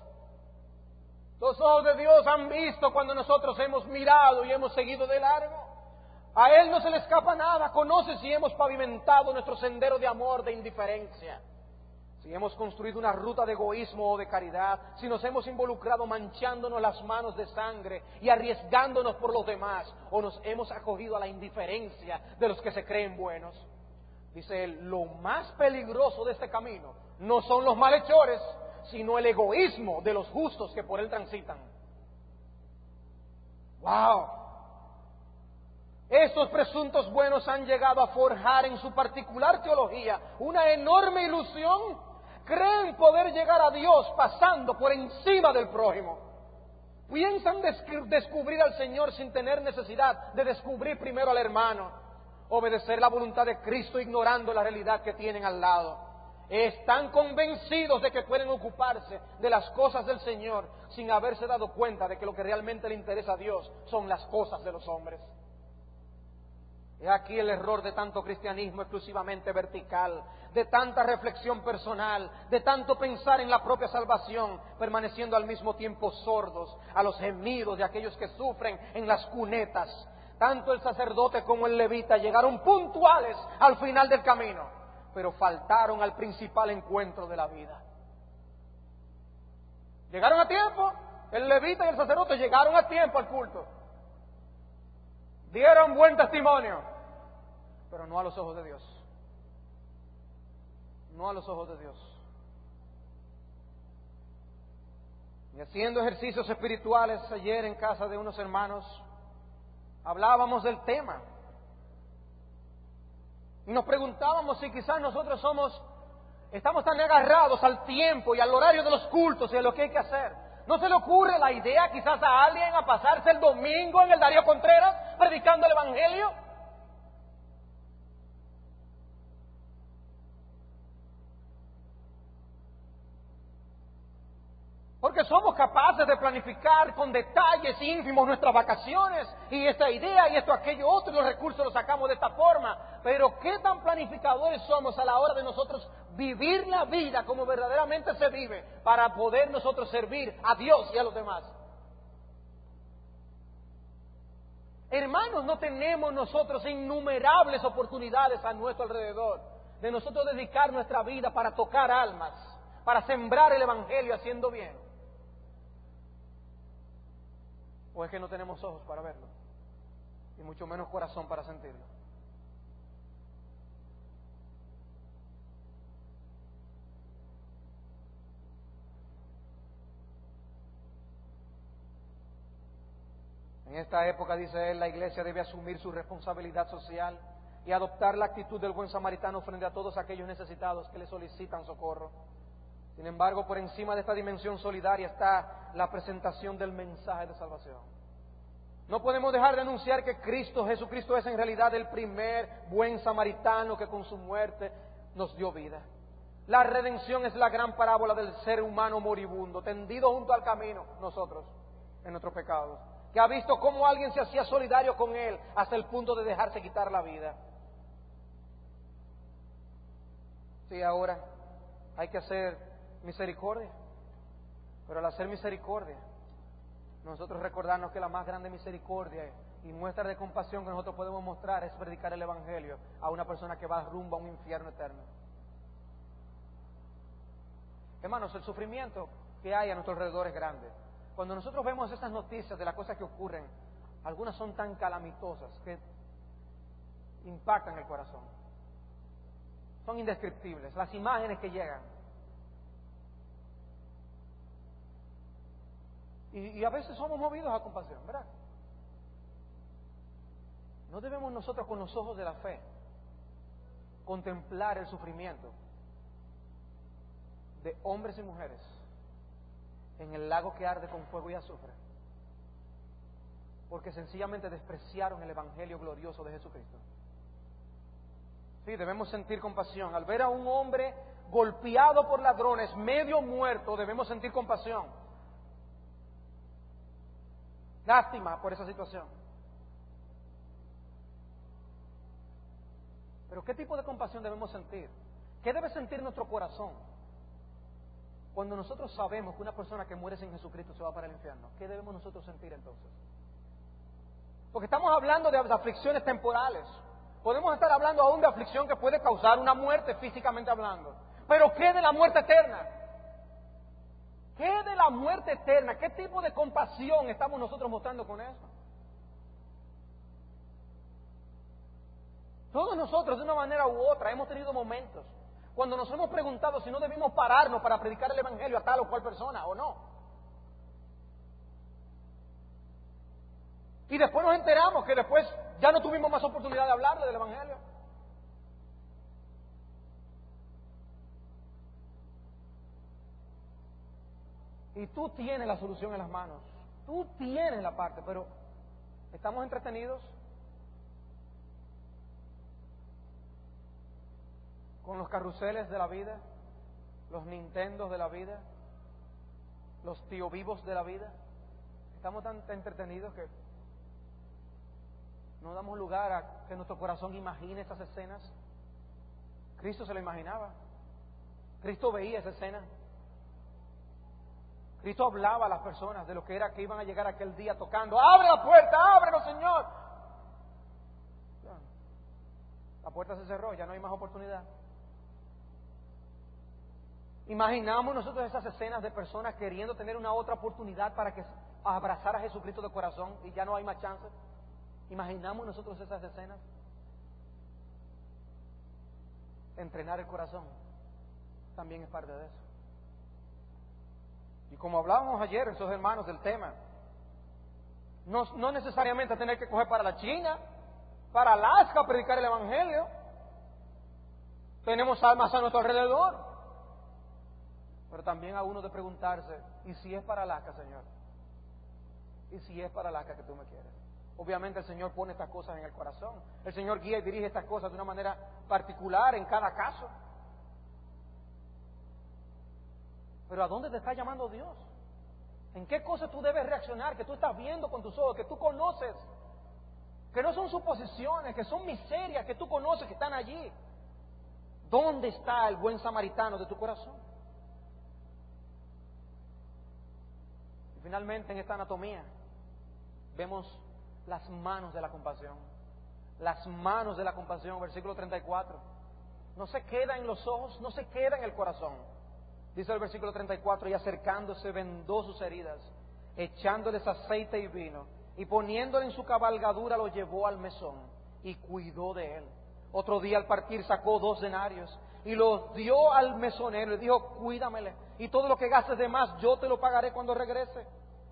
Los ojos de Dios han visto cuando nosotros hemos mirado y hemos seguido de largo. A Él no se le escapa nada. Conoce si hemos pavimentado nuestro sendero de amor, de indiferencia, si hemos construido una ruta de egoísmo o de caridad, si nos hemos involucrado manchándonos las manos de sangre y arriesgándonos por los demás, o nos hemos acogido a la indiferencia de los que se creen buenos. Dice él, lo más peligroso de este camino no son los malhechores, sino el egoísmo de los justos que por él transitan. ¡Wow! Estos presuntos buenos han llegado a forjar en su particular teología una enorme ilusión. Creen poder llegar a Dios pasando por encima del prójimo. Piensan descubrir al Señor sin tener necesidad de descubrir primero al hermano. Obedecer la voluntad de Cristo ignorando la realidad que tienen al lado. Están convencidos de que pueden ocuparse de las cosas del Señor sin haberse dado cuenta de que lo que realmente le interesa a Dios son las cosas de los hombres. He aquí el error de tanto cristianismo exclusivamente vertical, de tanta reflexión personal, de tanto pensar en la propia salvación, permaneciendo al mismo tiempo sordos a los gemidos de aquellos que sufren en las cunetas. Tanto el sacerdote como el levita llegaron puntuales al final del camino, pero faltaron al principal encuentro de la vida. Llegaron a tiempo, el levita y el sacerdote llegaron a tiempo al culto. Dieron buen testimonio, pero no a los ojos de Dios. No a los ojos de Dios. Y haciendo ejercicios espirituales ayer en casa de unos hermanos, hablábamos del tema. Y nos preguntábamos si quizás nosotros estamos tan agarrados al tiempo y al horario de los cultos y a lo que hay que hacer. ¿No se le ocurre la idea quizás a alguien a pasarse el domingo en el Darío Contreras predicando el Evangelio? Porque somos capaces de planificar con detalles ínfimos nuestras vacaciones y esta idea y esto, aquello, otro, y los recursos los sacamos de esta forma. Pero ¿qué tan planificadores somos a la hora de nosotros vivir la vida como verdaderamente se vive para poder nosotros servir a Dios y a los demás? Hermanos, no tenemos nosotros innumerables oportunidades a nuestro alrededor de nosotros dedicar nuestra vida para tocar almas, para sembrar el Evangelio haciendo bien. ¿O es que no tenemos ojos para verlo? Y mucho menos corazón para sentirlo. En esta época, dice él, la iglesia debe asumir su responsabilidad social y adoptar la actitud del buen samaritano frente a todos aquellos necesitados que le solicitan socorro. Sin embargo, por encima de esta dimensión solidaria está la presentación del mensaje de salvación. No podemos dejar de anunciar que Jesucristo es en realidad el primer buen samaritano que con su muerte nos dio vida. La redención es la gran parábola del ser humano moribundo, tendido junto al camino, nosotros, en nuestros pecados, que ha visto cómo alguien se hacía solidario con él hasta el punto de dejarse quitar la vida. Sí, ahora hay que hacer misericordia, pero al hacer misericordia, nosotros recordarnos que la más grande misericordia y muestra de compasión que nosotros podemos mostrar es predicar el Evangelio a una persona que va rumbo a un infierno eterno. Hermanos, el sufrimiento que hay a nuestro alrededor es grande. Cuando nosotros vemos esas noticias de las cosas que ocurren, algunas son tan calamitosas que impactan el corazón. Son indescriptibles, las imágenes que llegan. Y a veces somos movidos a compasión, ¿verdad? No debemos nosotros con los ojos de la fe contemplar el sufrimiento de hombres y mujeres en el lago que arde con fuego y azufre, porque sencillamente despreciaron el Evangelio glorioso de Jesucristo. Sí, debemos sentir compasión. Al ver a un hombre golpeado por ladrones, medio muerto, debemos sentir compasión. Lástima por esa situación. Pero ¿qué tipo de compasión debemos sentir? ¿Qué debe sentir nuestro corazón cuando nosotros sabemos que una persona que muere sin Jesucristo se va para el infierno? ¿Qué debemos nosotros sentir entonces? Porque estamos hablando de aflicciones temporales. Podemos estar hablando aún de aflicción que puede causar una muerte físicamente hablando. Pero ¿qué de la muerte eterna? ¿Qué de la muerte eterna? ¿Qué tipo de compasión estamos nosotros mostrando con eso? Todos nosotros, de una manera u otra, hemos tenido momentos cuando nos hemos preguntado si no debimos pararnos para predicar el Evangelio a tal o cual persona o no. Y después nos enteramos que después ya no tuvimos más oportunidad de hablarle del Evangelio. Y tú tienes la solución en las manos. Tú tienes la parte, pero ¿estamos entretenidos con los carruseles de la vida, los Nintendos de la vida, los tío vivos de la vida? Estamos tan entretenidos que no damos lugar a que nuestro corazón imagine esas escenas. Cristo se lo imaginaba. Cristo veía esa escena. Cristo hablaba a las personas de lo que era que iban a llegar aquel día tocando: ¡abre la puerta! ¡Ábrenos, Señor! La puerta se cerró, ya no hay más oportunidad. Imaginamos nosotros esas escenas de personas queriendo tener una otra oportunidad para que abrazar a Jesucristo de corazón y ya no hay más chance. Imaginamos nosotros esas escenas. Entrenar el corazón también es parte de eso. Y como hablábamos ayer, esos hermanos, del tema, no necesariamente tener que coger para la China, para Alaska a predicar el Evangelio. Tenemos almas a nuestro alrededor. Pero también a uno de preguntarse: ¿y si es para Alaska, Señor? ¿Y si es para Alaska que tú me quieres? Obviamente el Señor pone estas cosas en el corazón. El Señor guía y dirige estas cosas de una manera particular en cada caso. Pero ¿a dónde te está llamando Dios? ¿En qué cosas tú debes reaccionar, que tú estás viendo con tus ojos, que tú conoces? Que no son suposiciones, que son miserias que tú conoces, que están allí. ¿Dónde está el buen samaritano de tu corazón? Y finalmente, en esta anatomía vemos las manos de la compasión. Las manos de la compasión, versículo 34. No se queda en los ojos, no se queda en el corazón. Dice el versículo 34: y acercándose vendó sus heridas echándoles aceite y vino, y poniéndole en su cabalgadura lo llevó al mesón y cuidó de él. Otro día al partir sacó 2 denarios y los dio al mesonero y dijo: cuídamele, y todo lo que gastes de más yo te lo pagaré cuando regrese.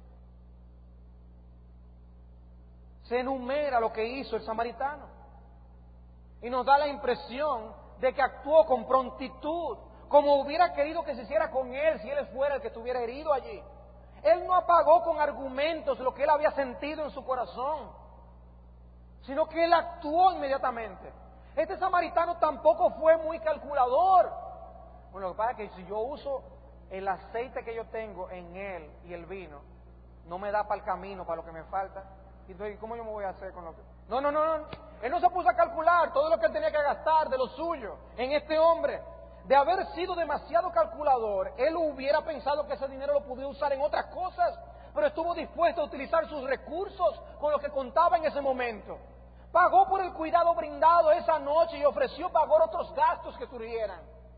Se enumera lo que hizo el samaritano y nos da la impresión de que actuó con prontitud, como hubiera querido que se hiciera con él si él fuera el que estuviera herido allí. Él no apagó con argumentos lo que él había sentido en su corazón, sino que él actuó inmediatamente. Este samaritano tampoco fue muy calculador. Bueno, lo que pasa es que si yo uso el aceite que yo tengo en él y el vino, no me da para el camino, para lo que me falta. Entonces, ¿cómo yo me voy a hacer con lo que...? No. Él no se puso a calcular todo lo que él tenía que gastar de lo suyo en este hombre. De haber sido demasiado calculador, él hubiera pensado que ese dinero lo podía usar en otras cosas, pero estuvo dispuesto a utilizar sus recursos con lo que contaba en ese momento. Pagó por el cuidado brindado esa noche y ofreció pagar otros gastos que tuvieran.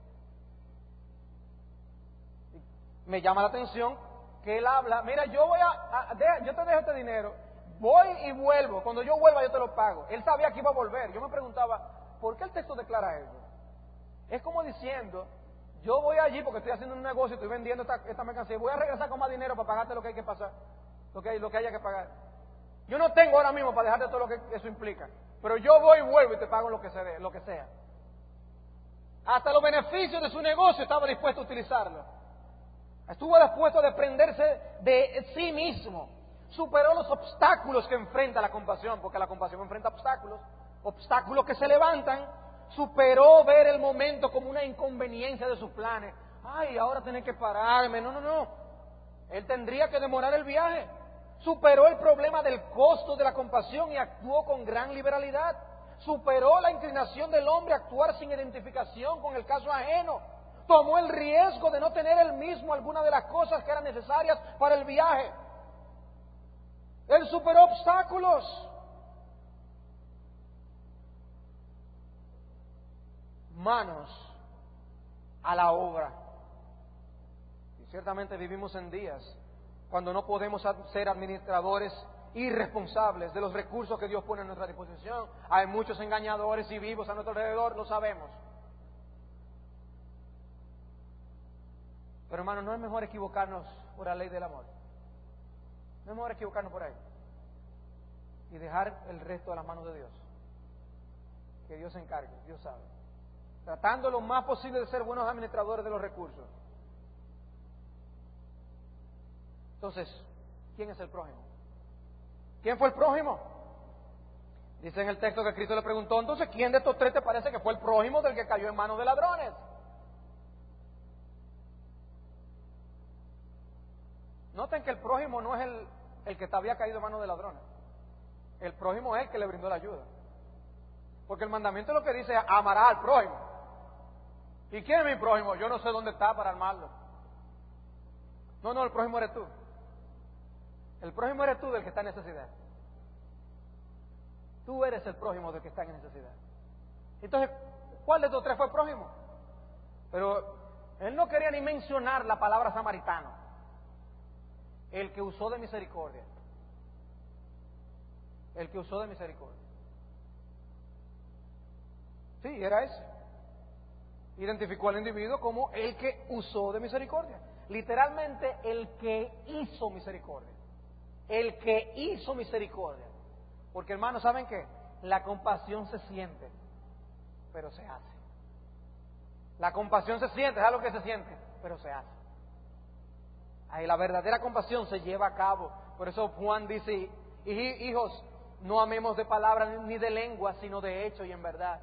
Me llama la atención que él habla: mira, yo te dejo este dinero, voy y vuelvo, cuando yo vuelva yo te lo pago. Él sabía que iba a volver. Yo me preguntaba, ¿por qué el texto declara eso? Es como diciendo: yo voy allí porque estoy haciendo un negocio, estoy vendiendo esta mercancía, voy a regresar con más dinero para pagarte lo que hay que pasar, lo que haya que pagar. Yo no tengo ahora mismo para dejarte todo lo que eso implica, pero yo voy y vuelvo y te pago lo que sea. Hasta los beneficios de su negocio estaba dispuesto a utilizarlo. Estuvo dispuesto a desprenderse de sí mismo. Superó los obstáculos que enfrenta la compasión, porque la compasión enfrenta obstáculos que se levantan. Superó ver el momento como una inconveniencia de sus planes. Ay, ahora tener que pararme. No. Él tendría que demorar el viaje. Superó el problema del costo de la compasión y actuó con gran liberalidad. Superó la inclinación del hombre a actuar sin identificación con el caso ajeno. Tomó el riesgo de no tener él mismo alguna de las cosas que eran necesarias para el viaje. Él superó obstáculos. Manos a la obra. Y ciertamente vivimos en días cuando no podemos ser administradores irresponsables de los recursos que Dios pone a nuestra disposición. Hay muchos engañadores y vivos a nuestro alrededor, lo sabemos. Pero hermanos, ¿no es mejor equivocarnos por la ley del amor? ¿No es mejor equivocarnos por ahí? Y dejar el resto a las manos de Dios. Que Dios se encargue, Dios sabe. Tratando lo más posible de ser buenos administradores de los recursos. Entonces, ¿quién es el prójimo? ¿Quién fue el prójimo? Dice en el texto que Cristo le preguntó: entonces, ¿quién de estos 3 te parece que fue el prójimo del que cayó en manos de ladrones? Noten que el prójimo no es el que había caído en manos de ladrones. El prójimo es el que le brindó la ayuda. Porque el mandamiento lo que dice es: amarás al prójimo. ¿Y quién es mi prójimo? Yo no sé dónde está para armarlo. No, el prójimo eres tú. El prójimo eres tú del que está en necesidad. Tú eres el prójimo del que está en necesidad. Entonces, ¿cuál de estos 3 fue el prójimo? Pero él no quería ni mencionar la palabra samaritano. El que usó de misericordia. El que usó de misericordia. Sí, era ese. Identificó al individuo como el que usó de misericordia. Literalmente, el que hizo misericordia. El que hizo misericordia. Porque hermanos, ¿saben qué? La compasión se siente, pero se hace. La compasión se siente, es algo que se siente, pero se hace. Ahí la verdadera compasión se lleva a cabo. Por eso Juan dice: hijos, no amemos de palabra ni de lengua, sino de hecho y en verdad.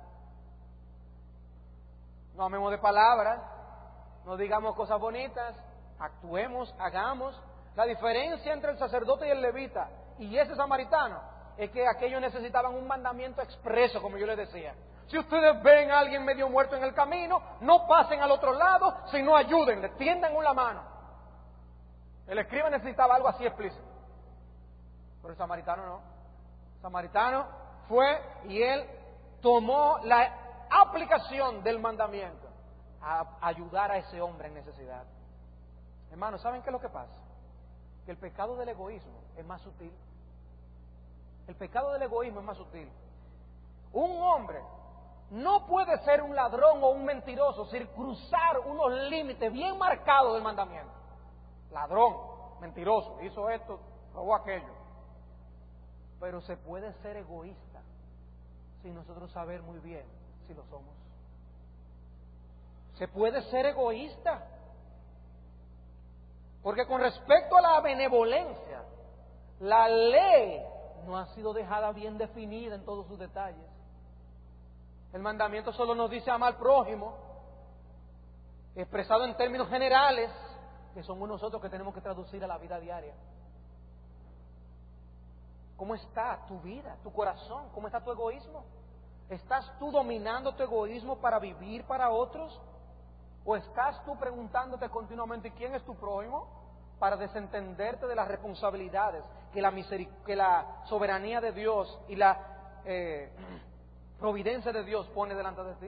No amemos de palabras, no digamos cosas bonitas, actuemos, hagamos. La diferencia entre el sacerdote y el levita y ese samaritano es que aquellos necesitaban un mandamiento expreso, como yo les decía. Si ustedes ven a alguien medio muerto en el camino, no pasen al otro lado, sino ayúdenle, tiendan una mano. El escriba necesitaba algo así explícito. Pero el samaritano no. El samaritano fue y él tomó la aplicación del mandamiento a ayudar a ese hombre en necesidad. Hermanos, ¿saben qué es lo que pasa? que el pecado del egoísmo es más sutil. El pecado del egoísmo es más sutil. Un hombre no puede ser un ladrón o un mentiroso sin cruzar unos límites bien marcados del mandamiento. Ladrón, mentiroso, hizo esto, robó aquello. Pero se puede ser egoísta sin nosotros saber muy bien si lo somos. Se puede ser egoísta. Porque con respecto a la benevolencia, la ley no ha sido dejada bien definida en todos sus detalles. El mandamiento solo nos dice amar al prójimo, expresado en términos generales, que somos nosotros que tenemos que traducir a la vida diaria. ¿Cómo está tu vida, tu corazón? ¿Cómo está tu egoísmo? ¿Estás tú dominando tu egoísmo para vivir para otros? ¿O estás tú preguntándote continuamente quién es tu prójimo para desentenderte de las responsabilidades que la soberanía de Dios y la providencia de Dios pone delante de ti?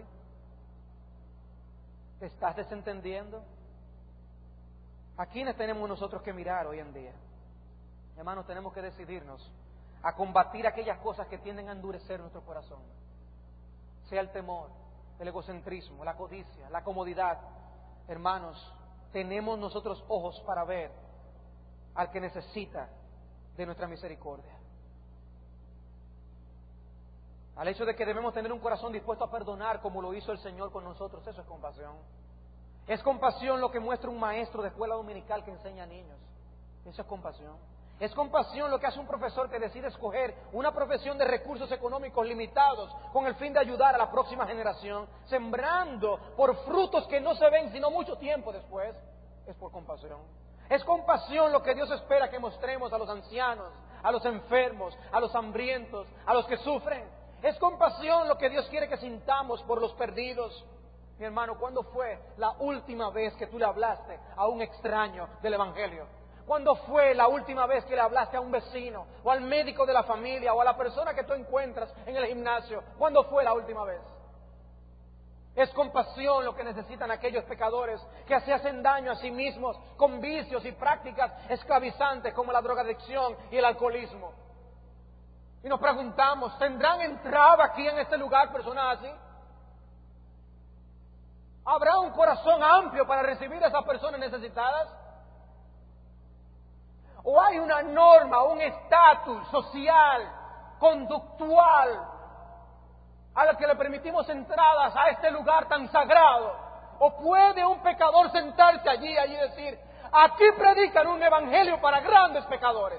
¿Te estás desentendiendo? ¿A quiénes tenemos nosotros que mirar hoy en día? Hermanos, tenemos que decidirnos a combatir aquellas cosas que tienden a endurecer nuestro corazón. Sea el temor, el egocentrismo, la codicia, la comodidad. Hermanos, tenemos nosotros ojos para ver al que necesita de nuestra misericordia. Al hecho de que debemos tener un corazón dispuesto a perdonar como lo hizo el Señor con nosotros, eso es compasión. Es compasión lo que muestra un maestro de escuela dominical que enseña a niños. Eso es compasión. Es compasión lo que hace un profesor que decide escoger una profesión de recursos económicos limitados con el fin de ayudar a la próxima generación, sembrando por frutos que no se ven sino mucho tiempo después. Es por compasión. Es compasión lo que Dios espera que mostremos a los ancianos, a los enfermos, a los hambrientos, a los que sufren. Es compasión lo que Dios quiere que sintamos por los perdidos. Mi hermano, ¿cuándo fue la última vez que tú le hablaste a un extraño del Evangelio? ¿Cuándo fue la última vez que le hablaste a un vecino, o al médico de la familia, o a la persona que tú encuentras en el gimnasio? ¿Cuándo fue la última vez? Es compasión lo que necesitan aquellos pecadores que se hacen daño a sí mismos con vicios y prácticas esclavizantes como la drogadicción y el alcoholismo. Y nos preguntamos, ¿tendrán entrada aquí en este lugar personas así? ¿Habrá un corazón amplio para recibir a esas personas necesitadas? ¿O hay una norma, un estatus social, conductual, a la que le permitimos entradas a este lugar tan sagrado? ¿O puede un pecador sentarse allí y decir, aquí predican un evangelio para grandes pecadores?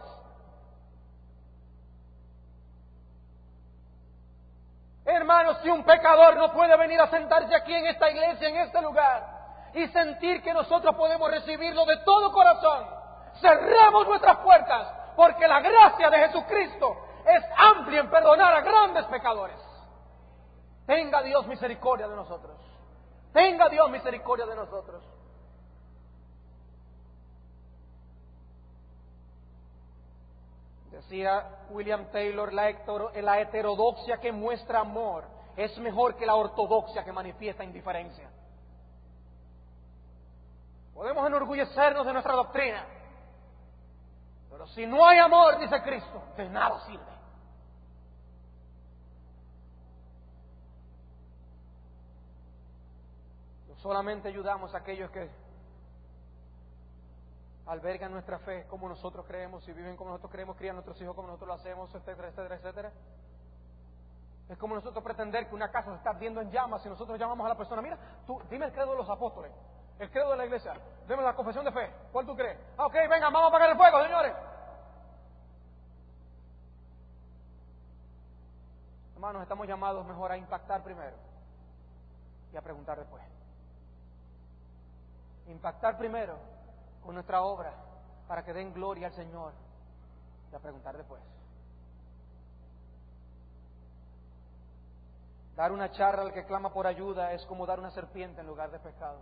Hermanos, si un pecador no puede venir a sentarse aquí en esta iglesia, en este lugar, y sentir que nosotros podemos recibirlo de todo corazón, cerremos nuestras puertas, porque la gracia de Jesucristo es amplia en perdonar a grandes pecadores. Tenga Dios misericordia de nosotros. Tenga Dios misericordia de nosotros. Decía William Taylor, la heterodoxia que muestra amor es mejor que la ortodoxia que manifiesta indiferencia. Podemos enorgullecernos de nuestra doctrina, pero si no hay amor, dice Cristo, de nada sirve. Solamente ayudamos a aquellos que albergan nuestra fe como nosotros creemos y viven como nosotros creemos, crían nuestros hijos como nosotros lo hacemos, etcétera, etcétera, etcétera. Es como nosotros pretender que una casa se está ardiendo en llamas y nosotros llamamos a la persona, mira, tú dime el credo de los apóstoles, el credo de la iglesia, dime la confesión de fe, ¿cuál tú crees? Ah, ok, venga, vamos a apagar el fuego, señores. Hermanos, estamos llamados mejor a impactar primero y a preguntar después. Impactar primero con nuestra obra para que den gloria al Señor y a preguntar después. Dar una charla al que clama por ayuda es como dar una serpiente en lugar de pescado.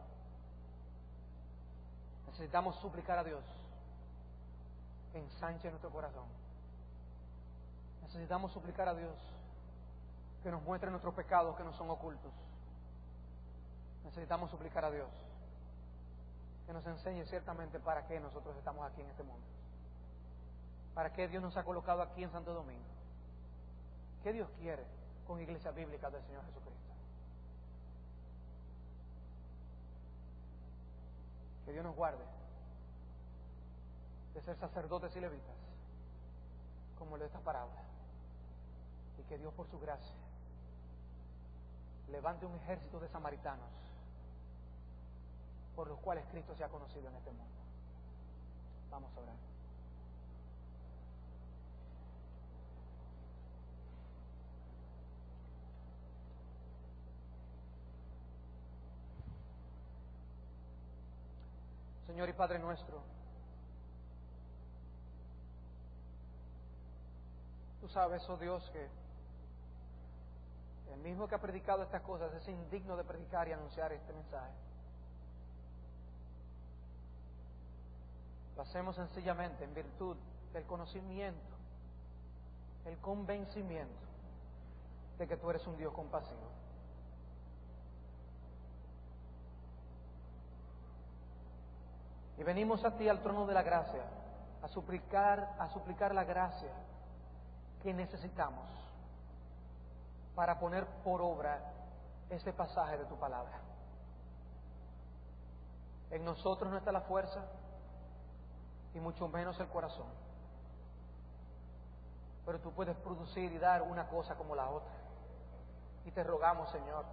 Necesitamos suplicar a Dios que ensanche nuestro corazón. Necesitamos suplicar a Dios que nos muestre nuestros pecados que no son ocultos. Necesitamos suplicar a Dios que nos enseñe ciertamente para qué nosotros estamos aquí en este mundo. ¿Para qué Dios nos ha colocado aquí en Santo Domingo? ¿Qué Dios quiere con Iglesia Bíblica del Señor Jesucristo? Que Dios nos guarde de ser sacerdotes y levitas, como lo de esta parábola. Y que Dios, por su gracia, levante un ejército de samaritanos por los cuales Cristo se ha conocido en este mundo. Vamos a orar. Señor y Padre nuestro, tú sabes, oh Dios, que el mismo que ha predicado estas cosas es indigno de predicar y anunciar este mensaje. Lo hacemos sencillamente en virtud del conocimiento, el convencimiento de que tú eres un Dios compasivo. Y venimos a ti al trono de la gracia, a suplicar la gracia que necesitamos para poner por obra este pasaje de tu palabra. En nosotros no está la fuerza y mucho menos el corazón, pero tú puedes producir y dar una cosa como la otra. Y te rogamos, Señor,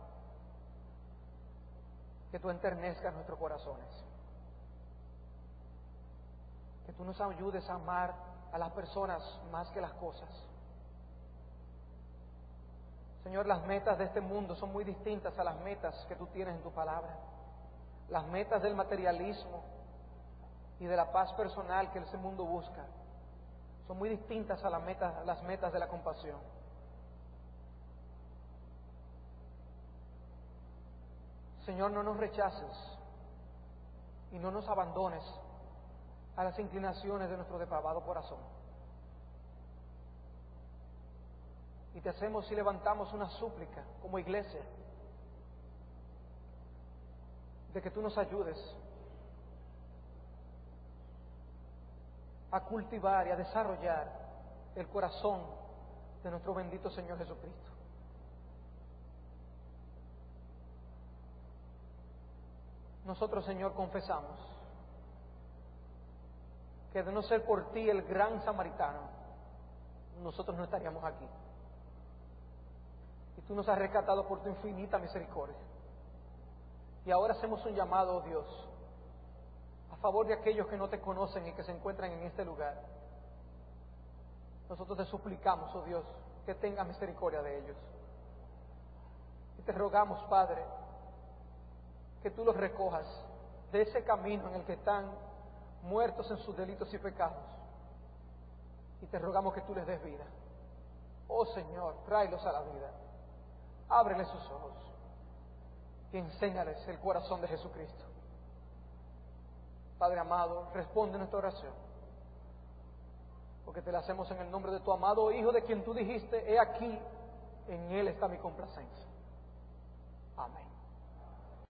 que tú enternezcas nuestros corazones, que tú nos ayudes a amar a las personas más que las cosas. Señor, las metas de este mundo son muy distintas a las metas que tú tienes en tu palabra. Las metas del materialismo y de la paz personal que ese mundo busca son muy distintas a las metas de la compasión. Señor, no nos rechaces y no nos abandones a las inclinaciones de nuestro depravado corazón. Y te hacemos y levantamos una súplica como iglesia de que tú nos ayudes a cultivar y a desarrollar el corazón de nuestro bendito Señor Jesucristo. Nosotros, Señor, confesamos que de no ser por ti el gran samaritano, nosotros no estaríamos aquí. Y tú nos has rescatado por tu infinita misericordia. Y ahora hacemos un llamado, oh Dios, a favor de aquellos que no te conocen y que se encuentran en este lugar. Nosotros te suplicamos, oh Dios, que tengas misericordia de ellos. Y te rogamos, Padre, que tú los recojas de ese camino en el que están muertos en sus delitos y pecados. Y te rogamos que tú les des vida. Oh Señor, tráelos a la vida. Ábreles sus ojos y enséñales el corazón de Jesucristo. Padre amado, responde nuestra oración, porque te la hacemos en el nombre de tu amado Hijo, de quien tú dijiste: he aquí, en Él está mi complacencia. Amén.